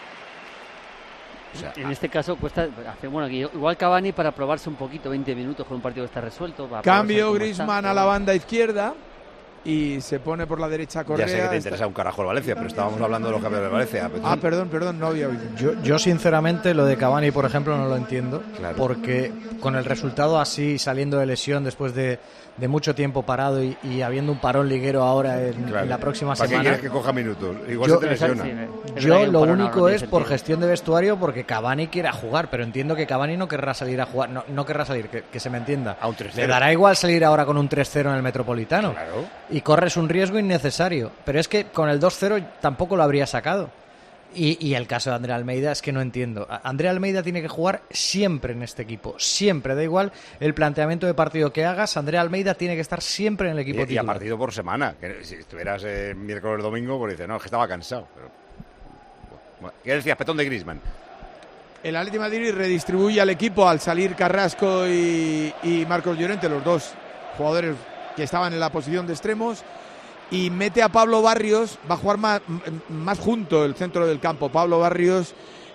O sea, en este caso cuesta hacer, bueno, igual Cavani para probarse un poquito, veinte minutos con un partido que está resuelto. Cambio Griezmann a la banda izquierda y se pone por la derecha Correa. Ya sé que te interesa un carajo el Valencia, pero estábamos hablando de los cambios de Valencia. Ah, perdón, perdón, no había oído. Yo, yo sinceramente lo de Cavani, por ejemplo, no lo entiendo, claro. Porque con el resultado así, saliendo de lesión después de, de mucho tiempo parado y, y habiendo un parón liguero ahora en, claro. en la próxima ¿Para semana. ¿Para qué quieres que coja minutos? Igual yo, se te lesiona. Sí, es yo lo único es por gestión de vestuario, porque Cavani quiera jugar, pero entiendo que Cavani no querrá salir a jugar, no, no querrá salir, que, que se me entienda. A un tres cero. Le dará igual salir ahora con un tres cero en el Metropolitano. Claro. Y corres un riesgo innecesario, pero es que con el dos cero tampoco lo habría sacado. Y, y el caso de André Almeida es que no entiendo. André Almeida tiene que jugar siempre en este equipo, siempre, da igual el planteamiento de partido que hagas, André Almeida tiene que estar siempre en el equipo y, titular. Y a partido por semana, que si estuvieras eh, miércoles o domingo, pues dices, no, es que estaba cansado. Pero... Bueno, ¿qué decías, petón de Griezmann? El Atlético de Madrid redistribuye al equipo al salir Carrasco y, y Marcos Llorente, los dos jugadores que estaban en la posición de extremos, y mete a Pablo Barrios, va a jugar más, más junto el centro del campo. Pablo Barrios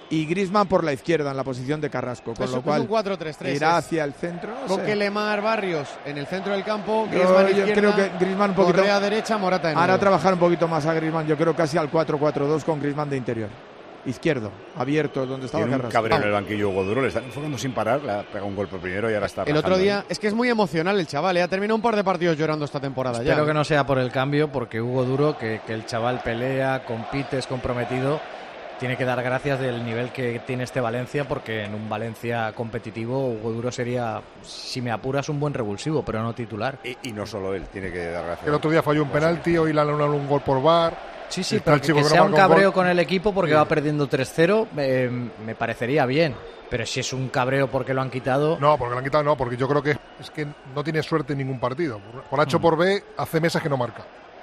y Griezmann por la izquierda en la posición de Carrasco, con es, lo cual es un cuatro tres tres, irá es, hacia el centro. No con sé. que Lemar Barrios en el centro del campo, Yo, Griezmann yo izquierda, creo que Griezmann un poquito Correa derecha, Morata de nuevo. hará trabajar un poquito más a Griezmann, yo creo casi al cuatro cuatro dos con Griezmann de interior. Izquierdo, abierto, donde estaba Tiene un Carrasco. cabreo en el banquillo Hugo Duro, le están enfocando sin parar, le ha pegado un golpe primero y ahora está El otro rajando. día, es que es muy emocional el chaval, ¿eh? Ha terminado un par de partidos llorando esta temporada. Espero ya. que no sea por el cambio, porque Hugo Duro, que, que el chaval pelea, compite, es comprometido, tiene que dar gracias del nivel que tiene este Valencia, porque en un Valencia competitivo Hugo Duro sería, si me apuras, un buen revulsivo, pero no titular. Y, y no solo él, tiene que dar gracias. El otro día falló un penalti, hoy le han anulado un gol por V A R. Sí, sí, pero que, que sea un cabreo con el equipo porque sí. va perdiendo tres cero, eh, me parecería bien. Pero si es un cabreo porque lo han quitado... No, porque lo han quitado no, porque yo creo que es que no tiene suerte en ningún partido. Por H o por B, hace meses que no marca.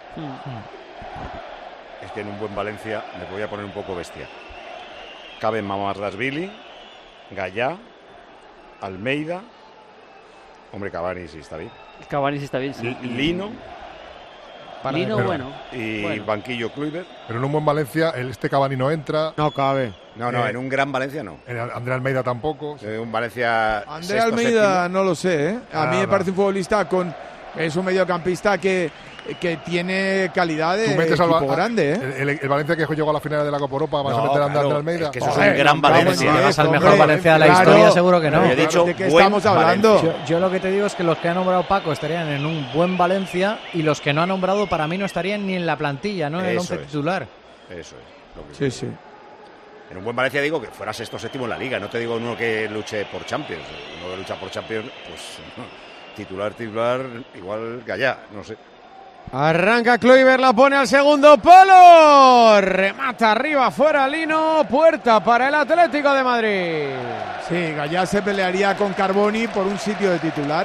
Es que en un buen Valencia me voy a poner un poco bestia. Caben Mamardashvili, Gallá, Almeida... Hombre, Cavani sí está bien. Cavani sí está bien, sí. Lino... Para Lino, pero, bueno. Y bueno. banquillo Kluivert. Pero en un buen Valencia, el, este Cavani no entra. No cabe. No, no, eh, en un gran Valencia no. En André Almeida tampoco. En un Valencia. André sexto, Almeida séptimo. no lo sé, ¿eh? A Nada. mí me parece un futbolista con. Es un mediocampista que, que tiene calidad de equipo al, grande, ¿eh? El, el, el Valencia que llegó a la final de la Copa Europa, vas no, a meter a André claro, Almeida. Es que eso es un gran Valencia. Si vas al mejor Valencia de la claro, historia, seguro que no. He dicho, ¿de qué estamos hablando? Yo, yo lo que te digo es que los que ha nombrado Paco estarían en un buen Valencia y los que no ha nombrado para mí no estarían ni en la plantilla, no en el once titular. Eso es. Lo que sí, sí. En un buen Valencia digo que fuera sexto o séptimo en la Liga. No te digo uno que luche por Champions. Uno que lucha por Champions, pues titular, titular, igual Gallá, no sé. Arranca Kluivert, la pone al segundo palo. Remata arriba, fuera Lino. Puerta para el Atlético de Madrid. Sí, Gallá se pelearía con Carboni por un sitio de titular,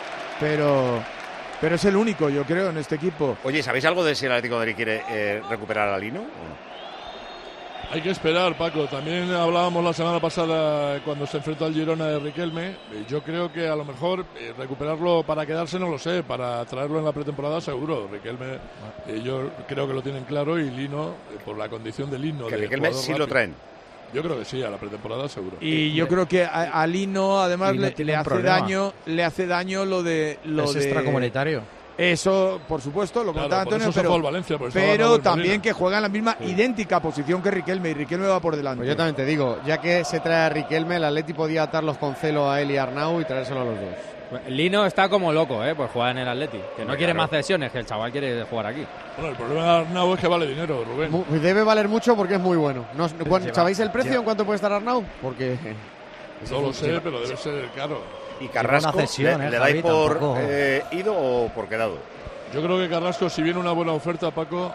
pero, pero es el único, yo creo, en este equipo. Oye, ¿sabéis algo de si el Atlético de Madrid quiere eh, recuperar a Lino? ¿O no? Hay que esperar, Paco. También hablábamos la semana pasada cuando se enfrentó al Girona de Riquelme. Yo creo que a lo mejor eh, recuperarlo para quedarse no lo sé, para traerlo en la pretemporada seguro. Riquelme eh, yo creo que lo tienen claro y Lino, eh, por la condición de Lino. Que de Riquelme sí lo traen. Yo creo que sí, a la pretemporada seguro. Y yo creo que a, a Lino además Lino le, le hace problema. daño, le hace daño lo de lo es de extracomunitario. Eso, por supuesto, lo comentaba claro, Antonio, pero, Valencia, pero también que juega en la misma sí. idéntica posición que Riquelme y Riquelme va por delante. Pues yo también te digo, ya que se trae a Riquelme, el Atleti podía atarlos con celo a él y a Arnau y traérselo a los dos. Lino está como loco, ¿eh? Pues juega en el Atleti. Que no Muy quiere claro. más cesiones, que el chaval quiere jugar aquí. Bueno, el problema de Arnau es que vale dinero, Rubén. Muy, debe valer mucho porque es muy bueno. ¿No, lleva, ¿Sabéis el precio lleva. en cuánto puede estar Arnau? Porque... No lo sé, pero debe ser caro. ¿Y Carrasco cesión, le, eh, le dais Javi, por eh, ido o por quedado? Yo creo que Carrasco, si viene una buena oferta, Paco,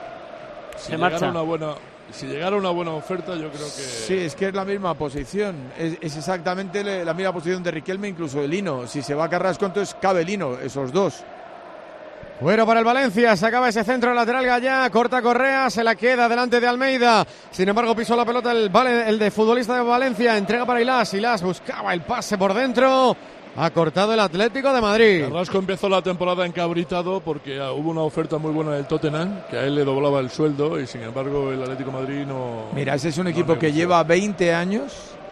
si se llegara marcha. una buena, si llegara una buena oferta, yo creo que sí, es que es la misma posición, es, es exactamente la misma posición de Riquelme, incluso de Lino. Si se va Carrasco, entonces cabe Lino, esos dos. Bueno, para el Valencia, se acaba ese centro lateral Gallá, corta Correa, se la queda delante de Almeida. Sin embargo, pisó la pelota el, el de futbolista de Valencia, entrega para Ilás, Ilás buscaba el pase por dentro. Ha cortado el Atlético de Madrid. Carrasco empezó la temporada encabritado porque uh, hubo una oferta muy buena del Tottenham, que a él le doblaba el sueldo y sin embargo el Atlético de Madrid no... Mira, ese es un no equipo negoció. que lleva veinte años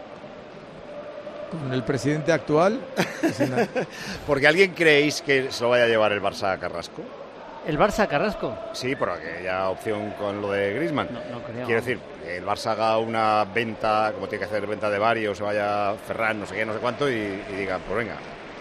con el presidente actual. Porque alguien creéis que se lo vaya a llevar el Barça a Carrasco. ¿El Barça a Carrasco? Sí, por aquella opción con lo de Griezmann. No, no creo. Quiero decir, que el Barça haga una venta, como tiene que hacer venta de varios, se vaya Ferran, no sé qué, no sé cuánto, y, y diga, pues venga.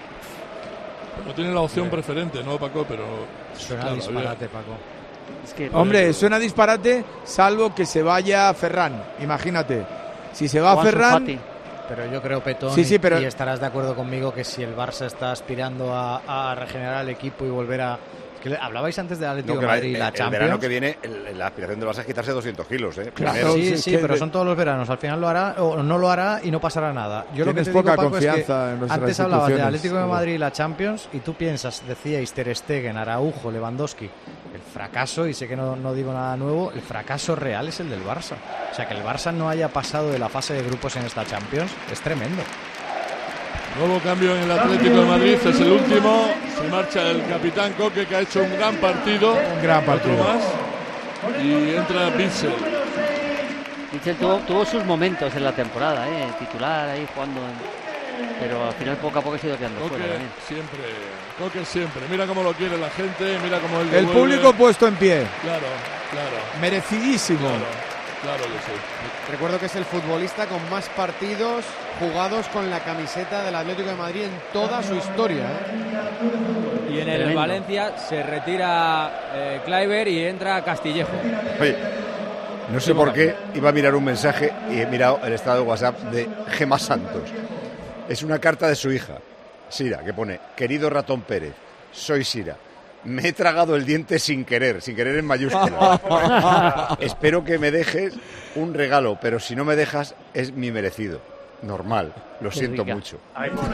No tiene la opción sí. preferente, ¿no, Paco? Pero suena claro, disparate, Paco. Es que, Hombre, suena disparate, salvo que se vaya Ferran. Imagínate, si se va Ferran... Pero yo creo, Petón, sí, sí, pero... y estarás de acuerdo conmigo que si el Barça está aspirando a, a regenerar el equipo y volver a... Que hablabais antes del Atlético no, de Madrid y el, la el Champions. El verano que viene, el, la aspiración del Barça es quitarse doscientos kilos, ¿eh? Claro, sí, sí, sí pero de... son todos los veranos. Al final lo hará o no lo hará y no pasará nada. Yo lo que te poca digo, Paco, confianza es que en nuestras antes hablabas del Atlético de sí. Madrid y la Champions y tú piensas, decíais Ter Stegen, Araujo, Lewandowski, el fracaso, y sé que no, no digo nada nuevo, el fracaso real es el del Barça. O sea, que el Barça no haya pasado de la fase de grupos en esta Champions es tremendo. Nuevo cambio en el Atlético de Madrid, es el último. Se marcha el capitán Coque, que ha hecho un gran partido. Un gran partido. Otro más. Y entra Bitzel. Mitchell tuvo, tuvo sus momentos en la temporada, ¿eh? Titular ahí jugando, en... pero al final poco a poco se ha ido quedando Coque fuera también. Siempre, Coque siempre. Mira cómo lo quiere la gente, mira cómo él El público puesto en pie. Claro, claro. Merecidísimo. Claro. Claro que sí. Recuerdo que es el futbolista con más partidos jugados con la camiseta del Atlético de Madrid en toda su historia, ¿eh? Y en el Tremendo. Valencia se retira eh, Kluivert y entra Castillejo. Oye, no sé por qué iba a mirar un mensaje y he mirado el estado de WhatsApp de Gemma Santos. Es una carta de su hija, Sira, que pone: querido ratón Pérez, soy Sira. Me he tragado el diente sin querer, sin querer en mayúscula. Espero que me dejes un regalo, pero si no me dejas, es mi merecido. Normal, lo Qué siento rica. mucho.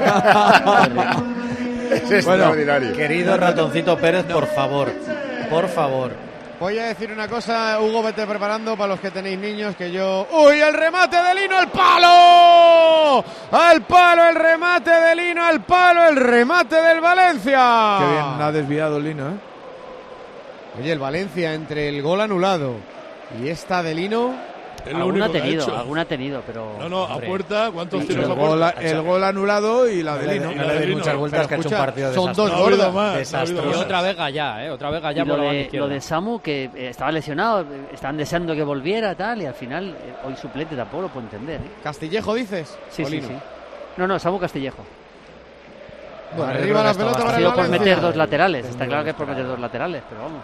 Es bueno, extraordinario. Querido ratoncito Pérez, por favor, por favor. Voy a decir una cosa, Hugo, vete preparando para los que tenéis niños, que yo... ¡Uy, el remate de Lino, al palo! ¡Al palo, el remate de Lino, al palo, el remate del Valencia! Qué bien ha desviado Lino, ¿eh? Oye, el Valencia, entre el gol anulado y esta de Lino... Alguna ha tenido, alguna ha tenido, pero... No, no, a puerta, ¿cuántos tiros el a puerta? Gol, el gol anulado y la de Lino. No le doy muchas vueltas, que ha hecho un partido son desastroso. dos gordas. No desastroso. Y otra vez Gallá, ¿eh? Otra vez Gallá por lo, la banda de, izquierda. lo de Samu, que eh, estaba lesionado, eh, estaban deseando que volviera, tal, y al final, eh, hoy suplente tampoco lo puedo entender, ¿eh? ¿Castillejo dices? Sí, sí, sí. No, no, Samu Castillejo. Bueno, arriba la pelota para Ha el sido por Valencia. meter dos laterales, está claro que es por meter dos laterales, pero vamos.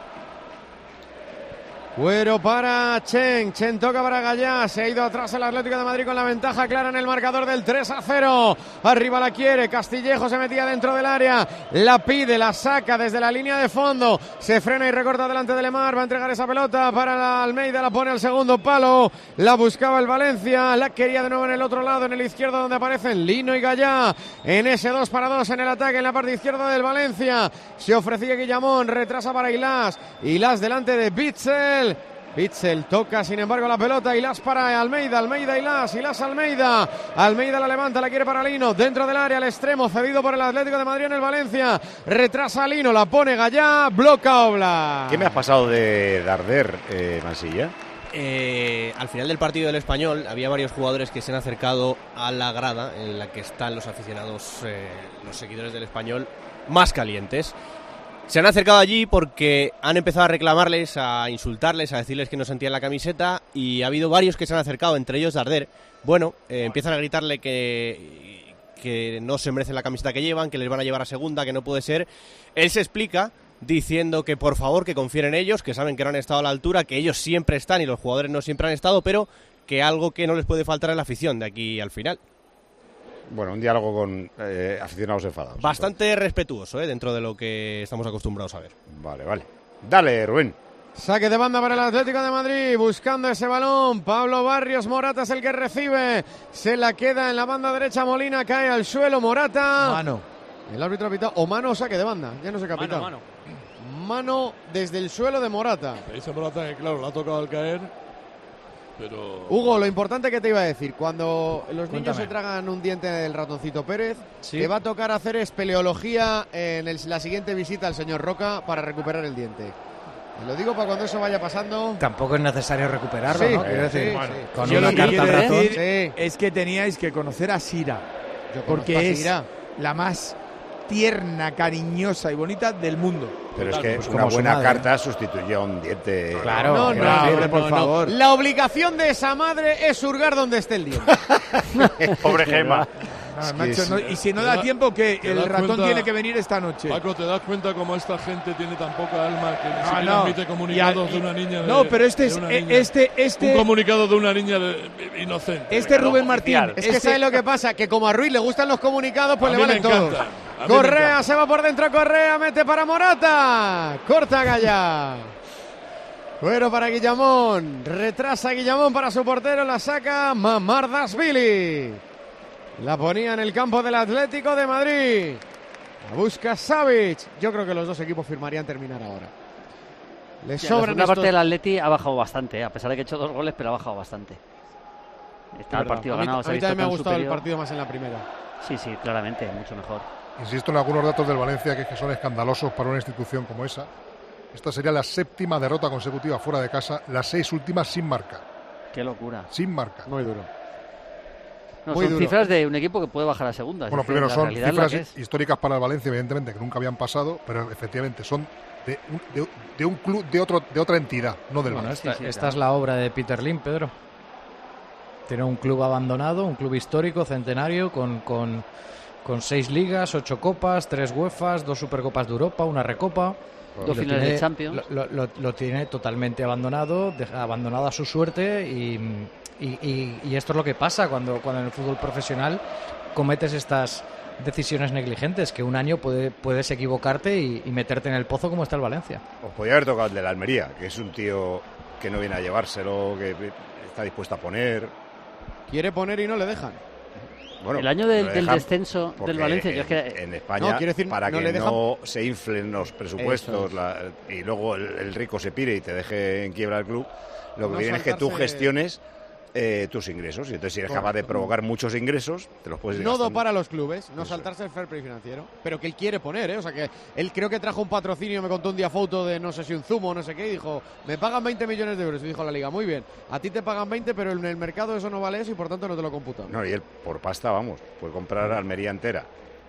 Güero para Chen, Chen toca para Gallá, se ha ido atrás el Atlético de Madrid con la ventaja clara en el marcador del tres a cero, arriba la quiere, Castillejo se metía dentro del área, la pide, la saca desde la línea de fondo, se frena y recorta delante de Lemar, va a entregar esa pelota para la Almeida, la pone al segundo palo, la buscaba el Valencia, la quería de nuevo en el otro lado, en el izquierdo donde aparecen Lino y Gallá, en ese dos para dos en el ataque en la parte izquierda del Valencia, se ofrecía Guillamón, retrasa para Ilás, Ilás delante de Bitzel, Bitzel toca sin embargo la pelota, Ilás para Almeida, Almeida Ilás, Ilás Almeida, Almeida la levanta, la quiere para Lino, dentro del área al extremo, cedido por el Atlético de Madrid en el Valencia, retrasa a Lino, la pone Gallá, bloca Oblak. ¿Qué me has pasado de Darder, eh, Mansilla? Eh, al final del partido del Español había varios jugadores que se han acercado a la grada en la que están los aficionados, eh, los seguidores del Español más calientes. Se han acercado allí porque han empezado a reclamarles, a insultarles, a decirles que no sentían la camiseta, y ha habido varios que se han acercado, entre ellos Darder. Bueno, eh, empiezan a gritarle que, que no se merecen la camiseta que llevan, que les van a llevar a segunda, que no puede ser. Él se explica diciendo que por favor que confíen en ellos, que saben que no han estado a la altura, que ellos siempre están y los jugadores no siempre han estado, pero que algo que no les puede faltar es la afición de aquí al final. Bueno, un diálogo con eh, aficionados enfadados. Bastante entonces. respetuoso, ¿eh? Dentro de lo que estamos acostumbrados a ver. Vale, vale. Dale, Rubén. Saque de banda para el Atlético de Madrid, buscando ese balón. Pablo Barrios, Morata es el que recibe. Se la queda en la banda derecha, Molina cae al suelo, Morata. Mano. El árbitro ha pitado, o mano o saque de banda, ya no sé qué ha pitado. Mano, mano. Mano desde el suelo de Morata. Dice Morata que claro, la ha tocado al caer. Pero... Hugo, lo importante que te iba a decir, cuando los Cuéntame. niños se tragan un diente del ratoncito Pérez, ¿Sí? te va a tocar hacer espeleología en el- la siguiente visita al señor Roca para recuperar el diente. Te lo digo para cuando eso vaya pasando. Tampoco es necesario recuperarlo, Sí, ¿no? Quiero sí, decir, sí. con Yo una lo que carta quiero al ratón. decir Sí. es que teníais que conocer a Sira, Yo conozco a porque es Sira. la más tierna, cariñosa y bonita del mundo. Pero es que Pues una como su buena madre. carta sustituye a un diente. Claro, No, quiero no, decir, hombre, por no, no. favor. La obligación de esa madre es hurgar donde esté el diente. Pobre Gema. No, Es que macho, es- no- y si no Te da da- tiempo, que te el das ratón cuenta- tiene que venir esta noche. Paco, ¿te das cuenta cómo esta gente tiene tan poca alma que ni No, siquiera no. admite comunicados Y- de una niña? De, no, pero este de es una eh, niña. este este Un comunicado de una niña de- inocente. este Rubén Martín. oficial. Es que este- ¿sabes lo que pasa? Que como a Ruiz le gustan los comunicados, pues A le mí me valen todos. encantan, a mí me Correa encantan. se va por dentro, Correa mete para Morata. Corta Gallá. Cuero para Guillamón. Retrasa Guillamón para su portero. La saca Mamardashvili. La ponía en el campo del Atlético de Madrid. La busca Savic. Yo creo que los dos equipos firmarían terminar ahora. Le Sí, la sobran segunda estos... parte del Atleti ha bajado bastante, ¿eh? A pesar de que ha hecho dos goles, pero ha bajado bastante. Está el Verdad. partido a mí, ganado, a se ha mí visto también me ha tan gustado superior. el partido más en la primera. Sí, sí, claramente, mucho mejor. Insisto en algunos datos del Valencia que, es que son escandalosos para una institución como esa. Esta sería la séptima derrota consecutiva fuera de casa, las seis últimas sin marca. Qué locura. Sin marcar. Muy duro. No, Muy son duro. cifras de un equipo que puede bajar a segunda. Bueno, es primero la son realidad es la cifras que es. históricas para el Valencia, evidentemente, que nunca habían pasado, pero efectivamente son de un, de, de un club de otro de otra entidad, no del Bueno, Valencia. esta, esta es la obra de Peter Lim, Pedro. Tiene un club abandonado, un club histórico, centenario, con, con, con seis ligas, ocho copas, tres UEFAs, dos Supercopas de Europa, una Recopa. Dos Lo finales tiene- de Champions. Lo, lo- lo tiene totalmente abandonado, deja- abandonado a su suerte y, y, y- y esto es lo que pasa cuando, cuando en el fútbol profesional cometes estas decisiones negligentes, que un año puede, puedes equivocarte y, y meterte en el pozo como está el Valencia. Os podía haber tocado el de la Almería, que es un tío que no viene a llevárselo, que está dispuesto a poner. Quiere poner y no le dejan. Bueno, El año del, lo del dejan descenso porque del Valencia, yo en, es que en España, No, quiero decir, para no que le dejan- no se inflen los presupuestos Eso es. la- y luego el, el rico se pire y te deje en quiebra el club, lo que No viene es que tú saltarse- gestiones eh, tus ingresos. Y entonces, si eres capaz de Correcto. provocar muchos ingresos, te los puedes ir Nodo gastando. para los clubes, no Eso saltarse el fair play financiero, pero que él quiere poner, ¿eh? O sea que él creo que trajo un patrocinio, me contó un día foto de no sé si un zumo o no sé qué, y dijo, me pagan veinte millones de euros, y dijo la liga, muy bien, a ti te pagan veinte, pero en el mercado eso no vale eso y por tanto no te lo computan. No, y él por pasta, vamos, puede comprar Almería entera.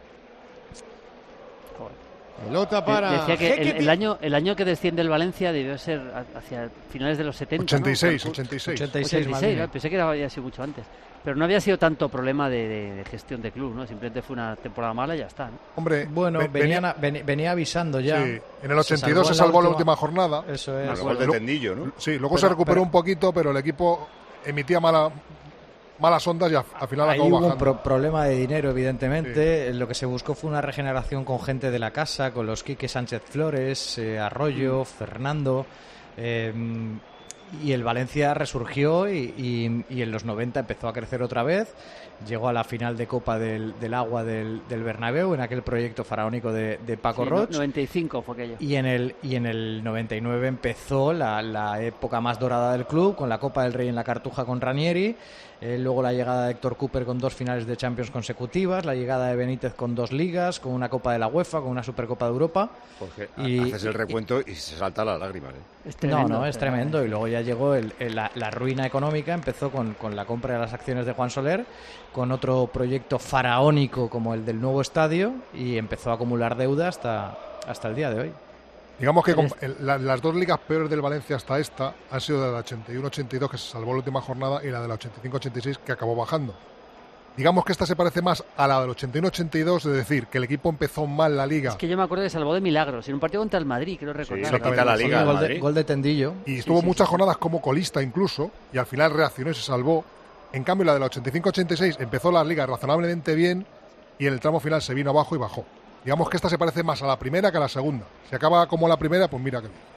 Pelota para... decía que el, Jeque el año el año que desciende el Valencia debió ser a- hacia finales de los setenta. ochenta y seis, ¿no? ochenta y seis. ochenta y seis, ochenta y más seis, bien. ¿no? Pensé que era- había sido mucho antes. Pero no había sido tanto problema de, de- de gestión de club, ¿no? Simplemente fue una temporada mala y ya está, ¿no? Hombre, Bueno, ve- venían venía- a- veni- venía avisando ya. sí, en el ochenta y dos se salvó la última jornada. Eso es. Bueno, gol de Lo- Tendillo, ¿no? Sí, luego Pero- se recuperó pero- un poquito, pero el equipo emitía mala, malas ondas y al, al final Ahí acabó hubo un bajando. pro- problema de dinero, evidentemente. Lo que se buscó fue una regeneración con gente de la casa, con los Quique Sánchez Flores, eh, Arroyo, Fernando. eh, y el Valencia resurgió y, y- y en los noventa empezó a crecer otra vez. Llegó a la final de Copa del, del Agua del, del Bernabéu en aquel proyecto faraónico de, de Paco Sí, no- Roch. noventa y cinco fue aquello. Y en el y en el noventa y nueve empezó la, la época más dorada del club, con la Copa del Rey en la Cartuja con Ranieri, eh, luego la llegada de Héctor Cooper con dos finales de Champions consecutivas, la llegada de Benítez con dos ligas, con una Copa de la UEFA, con una Supercopa de Europa. Porque Y- haces el recuento y, se saltan las lágrimas. ¿eh? Es No, tremendo, no, es tremendo. Y luego ya llegó el- el- la, la ruina económica, empezó con, con la compra de las acciones de Juan Soler, con otro proyecto faraónico como el del nuevo estadio, y empezó a acumular deuda hasta, hasta el día de hoy. Digamos que Eres- com- el- la- las dos ligas peores del Valencia hasta esta han sido de la ochenta y uno ochenta y dos, que se salvó la última jornada, y la de la ochenta y cinco ochenta y seis, que acabó bajando. Digamos que esta se parece más a la del ochenta y uno ochenta y dos, es decir, que el equipo empezó mal la liga Es que yo me acuerdo que salvó de milagros en un partido contra el Madrid, creo recordar. le quita la Sí, liga al gol, de, Madrid. gol de Tendillo. y estuvo sí, muchas sí. jornadas como colista incluso, y al final reaccionó y se salvó. En cambio, la del ochenta y cinco ochenta y seis empezó la liga razonablemente bien y en el tramo final se vino abajo y bajó. Digamos que esta se parece más a la primera que a la segunda. Si acaba como la primera, pues mira que bien.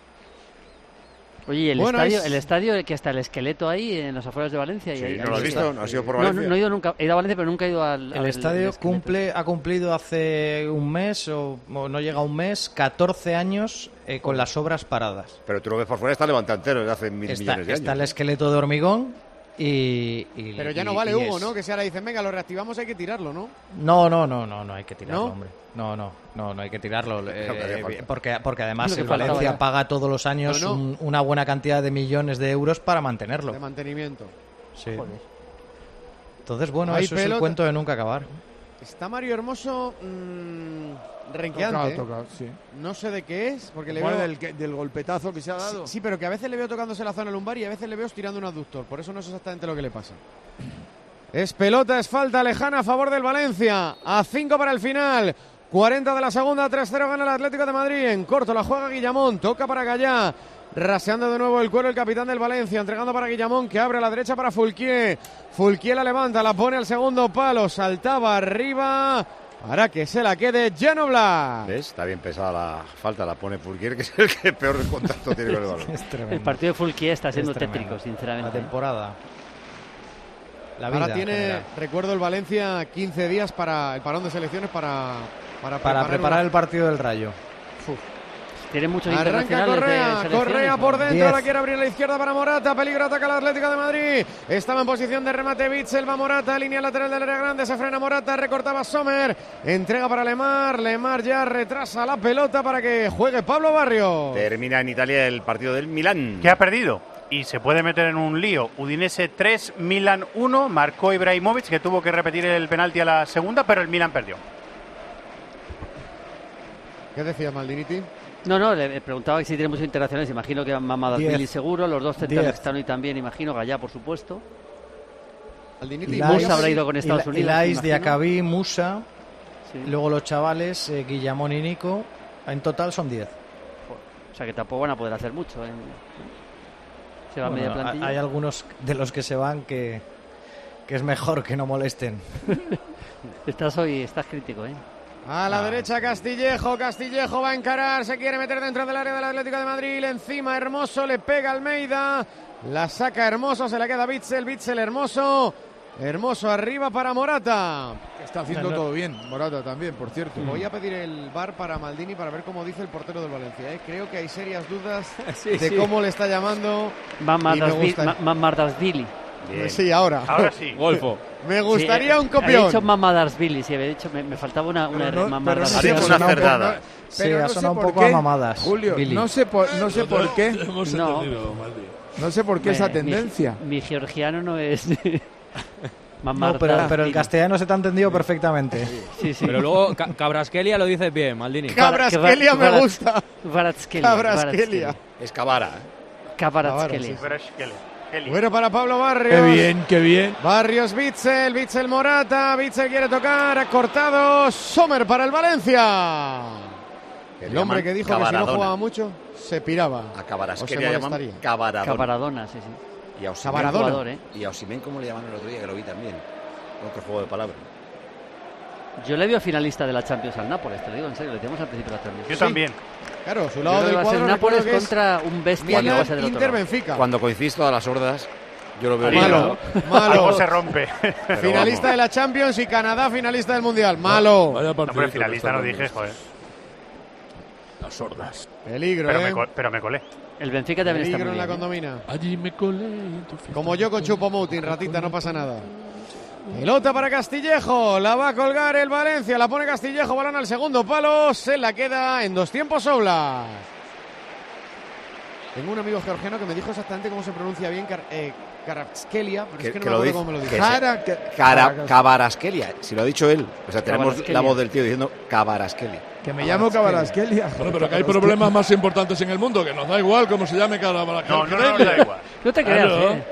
Oye, ¿y el, Bueno, estadio, es- el estadio que está el esqueleto ahí en las afueras de Valencia? y Sí, ahí- ¿no ahí lo has está. visto? ¿No has ido por No, Valencia? no, no he ido nunca. He ido a Valencia, pero nunca he ido al. El al- estadio al esqueleto. cumple, ha cumplido hace un mes o, o no llega a un mes, catorce años eh, con las obras paradas. Pero tú lo ves por fuera, está levantado entero desde hace mil Está, millones de años. está el esqueleto de hormigón y... y- Pero ya no y- vale, y Hugo, es- ¿no? Que si ahora dicen, venga, lo reactivamos, hay que tirarlo, ¿no? No, no, no, no, no hay que tirarlo, ¿No? hombre. No, no, no, no hay que tirarlo. eh, Lo que hacía falta. porque, porque además Lo que el faltaba Valencia ya. paga todos los años No, no. un- una buena cantidad de millones de euros para mantenerlo. De mantenimiento. Sí. Entonces, bueno, Hay eso es el pelota. cuento de nunca acabar. Está Mario Hermoso mmm, renqueante. Tocado, tocado, sí. No sé de qué es, porque le Bueno, veo... del, que- del golpetazo que se ha dado. Sí, sí, pero que a veces le veo tocándose la zona lumbar y a veces le veo estirando un aductor. Por eso no sé exactamente lo que le pasa. Es pelota, es falta lejana a favor del Valencia. A cinco para el final. cuarenta de la segunda, tres cero gana el Atlético de Madrid. En corto la juega Guillamón, toca para Gallá. Raseando de nuevo el cuero el capitán del Valencia, entregando para Guillamón, que abre a la derecha para Fulquier. Fulquier la levanta, la pone al segundo palo, saltaba arriba. Para que se la quede Jan Oblak. ¿Ves? Está bien pesada la falta, la pone Fulquier, que es el que peor contacto tiene con el balón. Es tremendo. El partido de Fulquier está siendo Es tremendo. tétrico, sinceramente. La temporada. La vida Ahora en tiene, general. recuerdo el Valencia, quince días para el parón de selecciones para, para, Para preparar una- el partido del Rayo. Tiene muchos Arranca internacionales de Correa, selecciones, Correa ¿no? por dentro, Diez. la quiere abrir a la izquierda para Morata, peligro, ataca el Atlético de Madrid, estaba en posición de remate Witzel, va Morata, línea lateral del área grande, se frena Morata, recortaba Sommer, entrega para Lemar, Lemar ya retrasa la pelota para que juegue Pablo Barrio. Termina en Italia el partido del Milán. ¿Qué ha perdido? y se puede meter en un lío. Udinese tres, Milan uno, marcó Ibrahimovic, que tuvo que repetir el penalti a la segunda, pero el Milan perdió. ¿Qué decía Maldiniti? No, no, le preguntaba si tenemos interacciones. Imagino que Mamadashvili seguro, los dos centrales están hoy también, imagino, Gallá, por supuesto. Musa habrá ido con Estados Unidos. Ilais, Diacabí, Musa, sí. Luego los chavales, eh, Guillamón y Nico. En total son diez. O sea que tampoco van a poder hacer mucho. ¿eh? Se va bueno, media plantilla. Hay algunos de los que se van que, que es mejor que no molesten. Estás hoy, estás crítico, ¿eh? A la ah. derecha Castillejo, Castillejo va a encarar, se quiere meter dentro del área del Atlético de Madrid, encima Hermoso, le pega Almeida, la saca Hermoso, se la queda Bitzel, Bitzel Hermoso, Hermoso arriba para Morata. Está haciendo no, no. todo bien, Morata también, por cierto. Voy a pedir el V A R para Maldini para ver cómo dice el portero del Valencia, ¿eh? Creo que hay serias dudas sí, de sí. cómo le está llamando. Mamadashvili. Sí, ahora. Ahora sí. Golfo. Me gustaría sí, un copión. He dicho Mamadashvili, sí, he dicho, me, me faltaba una, una no, Mamadashvili. Ha dicho una cerdada. Sí, ha sonado un poco a mamadas. Julio, Billy. no sé por, no sé por qué. No. No sé por qué me, esa tendencia. Mi, mi georgiano no es... No, pero, pero el castellano se te ha entendido perfectamente. Sí, sí. Pero luego Cabraskelia lo dices bien, Maldini. Cabraskelia me gusta. Cabraskelia. Es Cabara. ¿eh? Cabraskelia. Bueno para Pablo Barrios. Qué bien, qué bien. Barrios, Bitzel, Bitzel Morata. Bitzel quiere tocar, ha cortado. Sommer para el Valencia. El hombre que dijo que si no jugaba mucho, se piraba. A Cabraskelia llaman Cabaradona. Cabaradona, sí, sí. Y a Osimhen, jugador, ¿eh? Y a Osimhen, ¿cómo le llamaron el otro día? Que lo vi también. Otro juego de palabras. Yo le veo finalista de la Champions al Nápoles, te lo digo en serio, le tenemos al principio de la Champions. Yo sí. también. Claro, su lado del cuadro Nápoles que contra un bestia que va a ser del Inter Benfica. Cuando coincidís todas las hordas, yo lo veo malo. bien. Malo. Algo se rompe. Finalista vamos. de la Champions y Canadá finalista del Mundial. Malo. Vaya no, pero finalista no dije, joder. Las hordas. Peligro, pero ¿eh? Me pero me colé. El Benfica también Peligro está muy en la bien, condomina. Allí me colé. Como yo con Choupo-Moting, ratita, no pasa nada. Pelota para Castillejo, la va a colgar el Valencia, la pone Castillejo, balón al segundo palo, se la queda en dos tiempos Oblak. Tengo un amigo georgiano que me dijo exactamente cómo se pronuncia bien Car eh, Cabraskelia, pero que, es que no me acuerdo cómo me lo dice. Cara, cara, Cabraskelia, si lo ha dicho él. O sea, tenemos la voz del tío diciendo Cabraskelia. Que me llamo Cabraskelia. Bueno, pero que hay problemas más importantes en el mundo, que nos da igual cómo se llame Cabraskelia. No, no, no, no da igual. No te creas, claro. eh.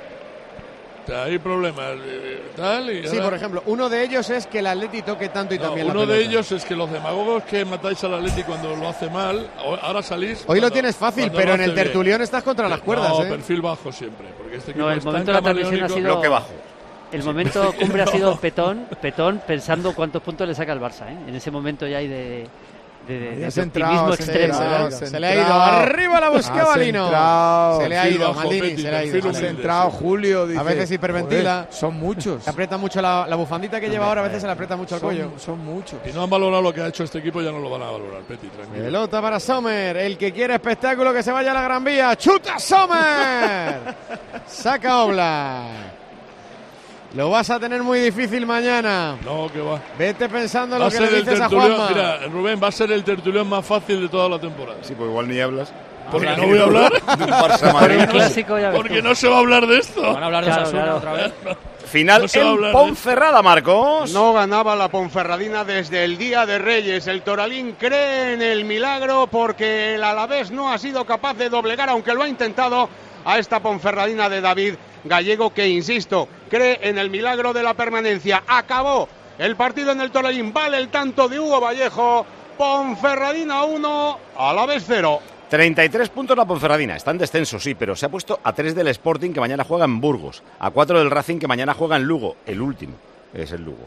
O sea, hay problemas eh, tal y sí, ahora... por ejemplo, uno de ellos es que el Atleti toque tanto y no, también uno la pelota. de ellos es que los demagogos que matáis al Atleti cuando lo hace mal, ahora salís... Hoy cuando, lo tienes fácil, pero en el tertulión bien. Estás contra las cuerdas, no, ¿eh? perfil bajo siempre, porque este no, el momento de la transmisión ha sido... Bloque bajo. El sí. momento cumbre ha sido Petón, Petón pensando cuántos puntos le saca el Barça, ¿eh? En ese momento ya hay de... De, de, de optimismo extremo. Centrado, se, se le ha ido arriba, la buscaba Lino. Se le ha ido, Maldini, se le ha ido. Centrado, Julio. Dice, a veces hiperventila. Joder, son muchos. Se aprieta mucho la, la bufandita que lleva ahora, a veces se le aprieta mucho el son, cuello. Son muchos. Y no han valorado lo que ha hecho este equipo, ya no lo van a valorar, Peti, tranquilo. Pelota para Sommer, el que quiere espectáculo que se vaya a la Gran Vía. ¡Chuta Sommer! Saca Oblak. Lo vas a tener muy difícil mañana. No, que va. Vete pensando va lo que le dices a Juanma. Mira, Rubén, va a ser el tertulión más fácil de toda la temporada. Sí, pues igual ni hablas. Porque no voy a hablar. De un Barça Madrid. Clásico, ya Porque no se va a hablar de esto. Van a hablar de claro, Osasuna claro. otra vez. Final no en Ponferrada, Marcos. No ganaba la Ponferradina desde el Día de Reyes. El Toralín cree en el milagro porque el Alavés no ha sido capaz de doblegar, aunque lo ha intentado, a esta Ponferradina de David Gallego, que, insisto, cree en el milagro de la permanencia. Acabó el partido en el Toralín, vale el tanto de Hugo Vallejo. Ponferradina uno, Alavés cero. treinta y tres puntos la Ponferradina, está en descenso, sí, pero se ha puesto a tres del Sporting, que mañana juega en Burgos, a cuatro del Racing, que mañana juega en Lugo, el último es el Lugo,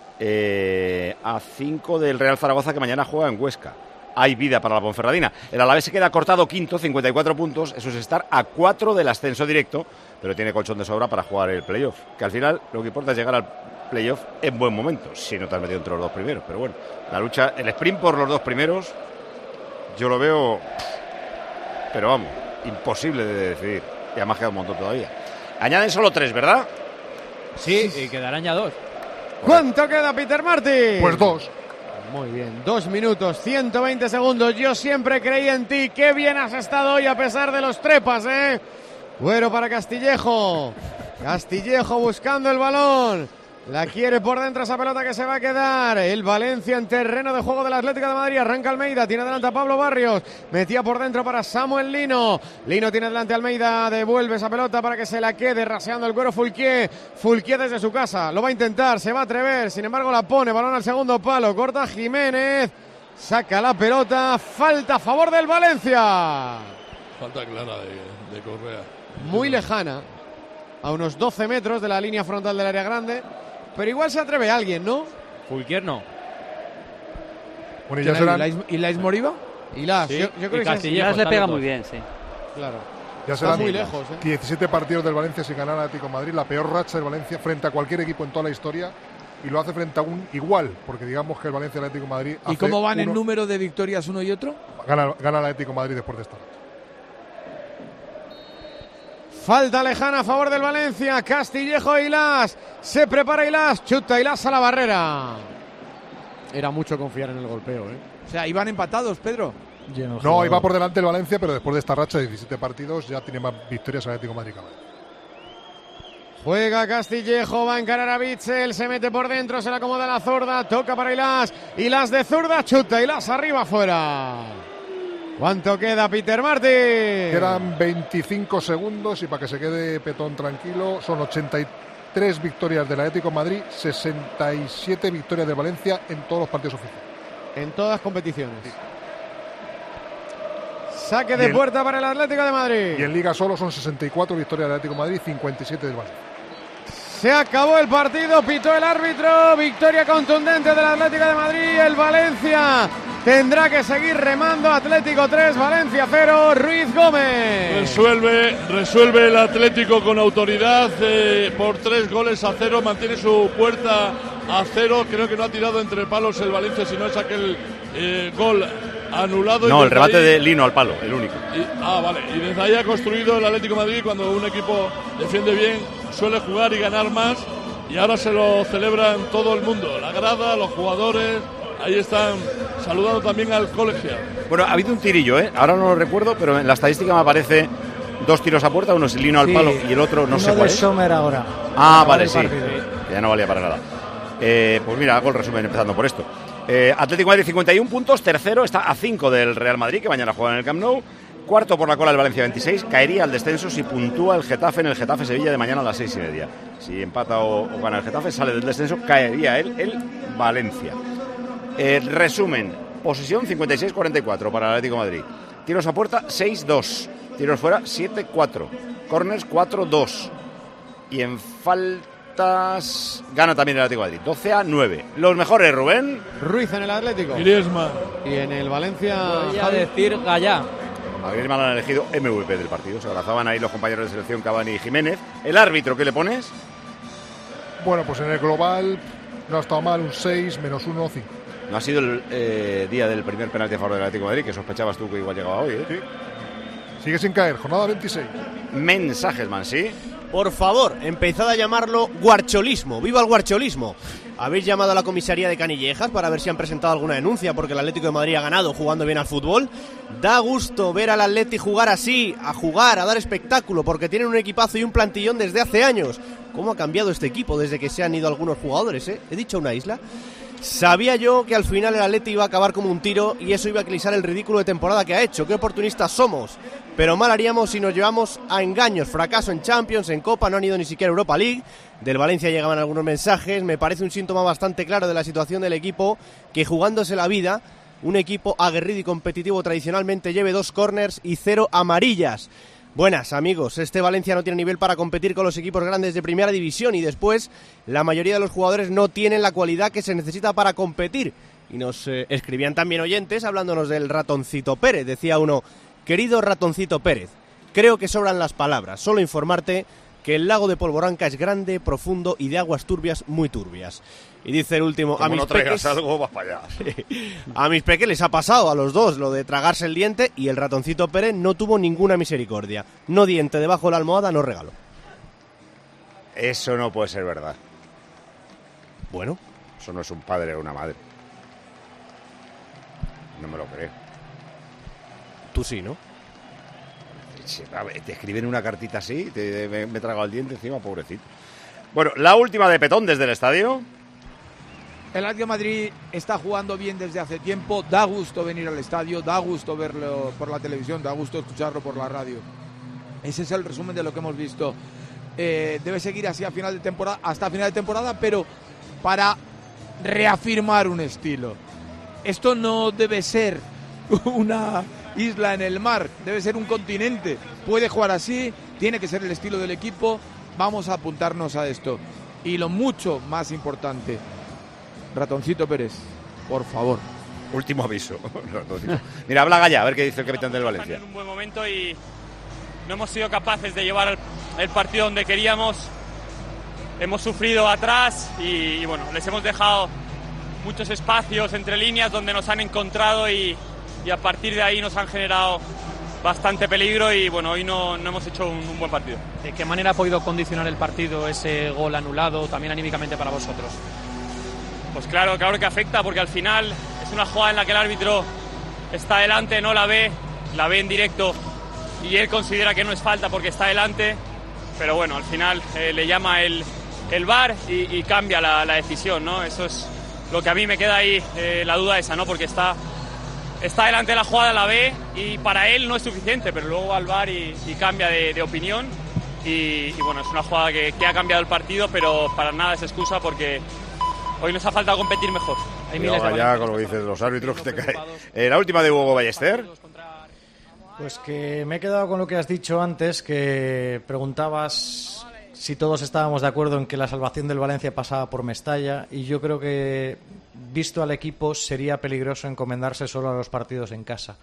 eh, a cinco del Real Zaragoza, que mañana juega en Huesca. Hay vida para la Ponferradina. El Alavés se queda cortado quinto, cincuenta y cuatro puntos, eso es estar a cuatro del ascenso directo, pero tiene colchón de sobra para jugar el playoff, que al final lo que importa es llegar al playoff en buen momento, si no te has metido entre los dos primeros, pero bueno, la lucha, el sprint por los dos primeros, yo lo veo... Pero vamos, imposible de decidir. Y además queda un montón todavía. Añaden solo tres, ¿verdad? Sí, y quedarán ya dos. ¿Cuánto queda, Peter Martin? Pues dos. Muy bien, dos minutos, ciento veinte segundos. Yo siempre creí en ti. Qué bien has estado hoy a pesar de los trepas, ¿eh? Cuero para Castillejo. Castillejo buscando el balón. La quiere por dentro esa pelota que se va a quedar. El Valencia en terreno de juego del Atlético de Madrid. Arranca Almeida, tiene delante a Pablo Barrios. Metía por dentro para Samuel Lino. Lino tiene delante a Almeida, devuelve esa pelota para que se la quede raseando el cuero Fulquier. Fulquier desde su casa, lo va a intentar, se va a atrever. Sin embargo la pone, balón al segundo palo. Corta Jiménez, saca la pelota. Falta a favor del Valencia. Falta clara de, de Correa. Muy lejana, a unos doce metros de la línea frontal del área grande. Pero igual se atreve alguien, ¿no? Fulquier no. Bueno, y ya serán... ¿Y Lais Moriba? Y las, sí. yo, yo creo y que sí. le pega muy bien, sí. Claro. Ya serán muy lejos, ¿eh? diecisiete partidos del Valencia sin ganar al Atlético de Madrid, la peor racha del Valencia frente a cualquier equipo en toda la historia, y lo hace frente a un igual, porque digamos que el Valencia y el Atlético de Madrid... ¿Y cómo van uno, en número de victorias uno y otro? Gana, gana el Atlético de Madrid después de esta racha. Falta lejana a favor del Valencia. Castillejo e Ilás. Se prepara Ilás. Chuta Ilás a la barrera. Era mucho confiar en el golpeo, ¿eh? O sea, iban empatados, Pedro. No, iba por delante el Valencia, pero después de esta racha de diecisiete partidos ya tiene más victorias el Atlético de Madrid. Juega Castillejo, va a encarar a Bitzel, se mete por dentro, se la acomoda la zurda, toca para Ilás. Ilás de zurda, chuta Ilás arriba afuera. ¿Cuánto queda, Peter Martin? Quedan veinticinco segundos y para que se quede Petón tranquilo, son ochenta y tres victorias del Atlético de Madrid, sesenta y siete victorias de Valencia en todos los partidos oficiales. En todas competiciones. Sí. Saque de en, puerta para el Atlético de Madrid. Y en Liga solo son sesenta y cuatro victorias del Atlético de Madrid, cincuenta y siete del Valencia. Se acabó el partido, pitó el árbitro, victoria contundente del Atlético de Madrid. El Valencia tendrá que seguir remando. Atlético tres, Valencia cero, Ruiz Gómez. Resuelve, resuelve el Atlético con autoridad eh, por tres goles a cero, mantiene su puerta a cero. Creo que no ha tirado entre palos el Valencia, sino es aquel eh, gol anulado. No, el remate ahí, de Lino al palo, el único. Y, ah, vale. Y desde ahí ha construido el Atlético de Madrid. Cuando un equipo defiende bien, suele jugar y ganar más. Y ahora se lo celebran todo el mundo. La grada, los jugadores. Ahí están saludando también al colegiado. Bueno, ha habido un tirillo, ¿eh? Ahora no lo recuerdo, pero en la estadística me aparece dos tiros a puerta. Uno es Lino al sí, palo y el otro no sé cuál es. Sommer ahora. Ah, vale, sí. Que ya no valía para nada. Eh, pues mira, hago el resumen empezando por esto. Eh, Atlético de Madrid cincuenta y uno puntos, tercero está a cinco del Real Madrid, que mañana juega en el Camp Nou, cuarto por la cola el Valencia veintiséis, caería al descenso si puntúa el Getafe en el Getafe Sevilla de mañana a las seis y media. Si empata o, o gana el Getafe, sale del descenso, caería él, el Valencia. Eh, resumen, posesión cincuenta y seis cuarenta y cuatro para el Atlético de Madrid, tiros a puerta seis dos, tiros fuera siete cuatro, corners cuatro dos, y en falta gana también el Atlético de Madrid, doce a nueve. Los mejores, Rubén. Ruiz en el Atlético. Griezmann. Y en el Valencia... Voy a decir Gallá. A Griezmann lo han elegido M V P del partido. Se abrazaban ahí los compañeros de selección Cavani y Jiménez. ¿El árbitro qué le pones? Bueno, pues en el global no ha estado mal, un seis, menos uno, cinco. No ha sido el eh, día del primer penalti a favor del Atlético de Madrid, que sospechabas tú que igual llegaba hoy, ¿eh? Sí. Sigue sin caer, jornada veintiséis. Mensajes, man, ¿sí? Por favor, empezad a llamarlo guarcholismo. ¡Viva el guarcholismo! ¿Habéis llamado a la comisaría de Canillejas para ver si han presentado alguna denuncia porque el Atlético de Madrid ha ganado jugando bien al fútbol? Da gusto ver al Atleti jugar así, a jugar, a dar espectáculo, porque tienen un equipazo y un plantillón desde hace años. ¿Cómo ha cambiado este equipo desde que se han ido algunos jugadores, eh? ¿He dicho una isla? Sabía yo que al final el Atleti iba a acabar como un tiro y eso iba a eclipsar el ridículo de temporada que ha hecho. ¡Qué oportunistas somos! Pero mal haríamos si nos llevamos a engaños. Fracaso en Champions, en Copa, no han ido ni siquiera a Europa League. Del Valencia llegaban algunos mensajes. Me parece un síntoma bastante claro de la situación del equipo, que jugándose la vida, un equipo aguerrido y competitivo tradicionalmente lleve dos corners y cero amarillas. Buenas, amigos, este Valencia no tiene nivel para competir con los equipos grandes de primera división y después la mayoría de los jugadores no tienen la cualidad que se necesita para competir. Y nos eh, escribían también oyentes hablándonos del Ratoncito Pérez. Decía uno: querido Ratoncito Pérez, creo que sobran las palabras, solo informarte que el lago de Polvoranca es grande, profundo y de aguas turbias, muy turbias. Y dice el último: como a mis no traigas peques, algo, vas para allá. A mis peques les ha pasado a los dos lo de tragarse el diente y el Ratoncito Pérez no tuvo ninguna misericordia. No diente debajo de la almohada, no regalo. Eso no puede ser verdad. Bueno. Eso no es un padre o una madre. No me lo creo. Tú sí, ¿no? Te escriben una cartita así, te, me, me he tragado el diente encima, pobrecito. Bueno, la última de Petón desde el estadio. El Atlético de Madrid está jugando bien desde hace tiempo, da gusto venir al estadio, da gusto verlo por la televisión, da gusto escucharlo por la radio. Ese es el resumen de lo que hemos visto. Eh, debe seguir así a final de temporada, hasta final de temporada, pero para reafirmar un estilo. Esto no debe ser una isla en el mar, debe ser un continente. Puede jugar así, tiene que ser el estilo del equipo. Vamos a apuntarnos a esto. Y lo mucho más importante, Ratoncito Pérez, por favor. Último aviso. Mira, habla Gaya, a ver qué dice el capitán del Valencia. En un buen momento y no hemos sido capaces de llevar el, el partido donde queríamos. Hemos sufrido atrás y, y bueno, les hemos dejado muchos espacios entre líneas donde nos han encontrado y, y a partir de ahí nos han generado bastante peligro y bueno, hoy no, no hemos hecho un, un buen partido. ¿De qué manera ha podido condicionar el partido ese gol anulado, también anímicamente para vosotros? Pues claro, claro que afecta, porque al final es una jugada en la que el árbitro está delante, no la ve, la ve en directo y él considera que no es falta porque está delante, pero bueno, al final eh, le llama el, el V A R y, y cambia la, la decisión, ¿no? Eso es lo que a mí me queda ahí, eh, la duda esa, ¿no? Porque está, está delante de la jugada, la ve y para él no es suficiente, pero luego va al V A R y, y cambia de, de opinión y, y bueno, es una jugada que, que ha cambiado el partido, pero para nada es excusa porque hoy nos ha faltado competir mejor. Hay miles de ya con lo que dices los árbitros que te cae. Eh, la última de Hugo Ballester. Pues que me he quedado con lo que has dicho antes, que preguntabas si todos estábamos de acuerdo en que la salvación del Valencia pasaba por Mestalla, y yo creo que, visto al equipo, sería peligroso encomendarse solo a los partidos en casa.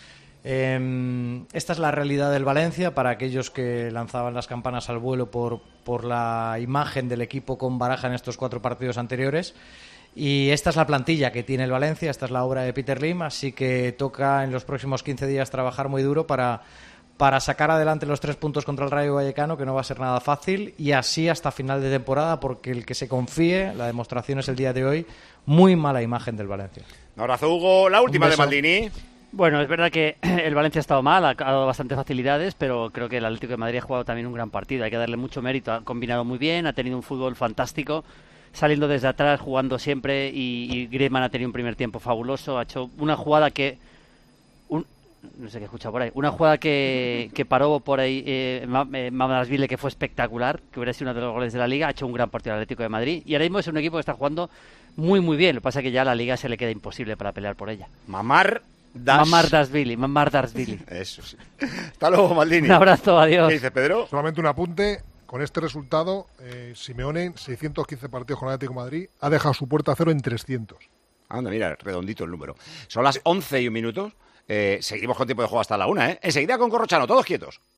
Eh, esta es la realidad del Valencia para aquellos que lanzaban las campanas al vuelo por, por la imagen del equipo con Baraja en estos cuatro partidos anteriores, y esta es la plantilla que tiene el Valencia, esta es la obra de Peter Lim, así que toca en los próximos quince días trabajar muy duro para, para sacar adelante los tres puntos contra el Rayo Vallecano, que no va a ser nada fácil, y así hasta final de temporada, porque el que se confíe, la demostración es el día de hoy, muy mala imagen del Valencia. Un abrazo, Hugo. La última de Maldini. Bueno, es verdad que el Valencia ha estado mal, ha dado bastantes facilidades, pero creo que el Atlético de Madrid ha jugado también un gran partido. Hay que darle mucho mérito, ha combinado muy bien, ha tenido un fútbol fantástico, saliendo desde atrás, jugando siempre, y, y Griezmann ha tenido un primer tiempo fabuloso, ha hecho una jugada que... Un, no sé qué he escuchado por ahí, una jugada que, que paró por ahí eh, Mamardashvili, que fue espectacular, que hubiera sido uno de los goles de la Liga. Ha hecho un gran partido el Atlético de Madrid, y ahora mismo es un equipo que está jugando muy muy bien. Lo que pasa es que ya la Liga se le queda imposible para pelear por ella. Mamar Dash. Mamardashvili, Mamardashvili. Eso sí. Hasta luego, Maldini. Un abrazo, adiós. ¿Qué dice Pedro? Solamente un apunte. Con este resultado, eh, Simeone, en seiscientos quince partidos con el Atlético de Madrid, ha dejado su puerta a cero en trescientos. Anda, mira, redondito el número. Son las once y un minutos. Eh, seguimos con tiempo de juego hasta la una, ¿eh? Enseguida con Corrochano, todos quietos.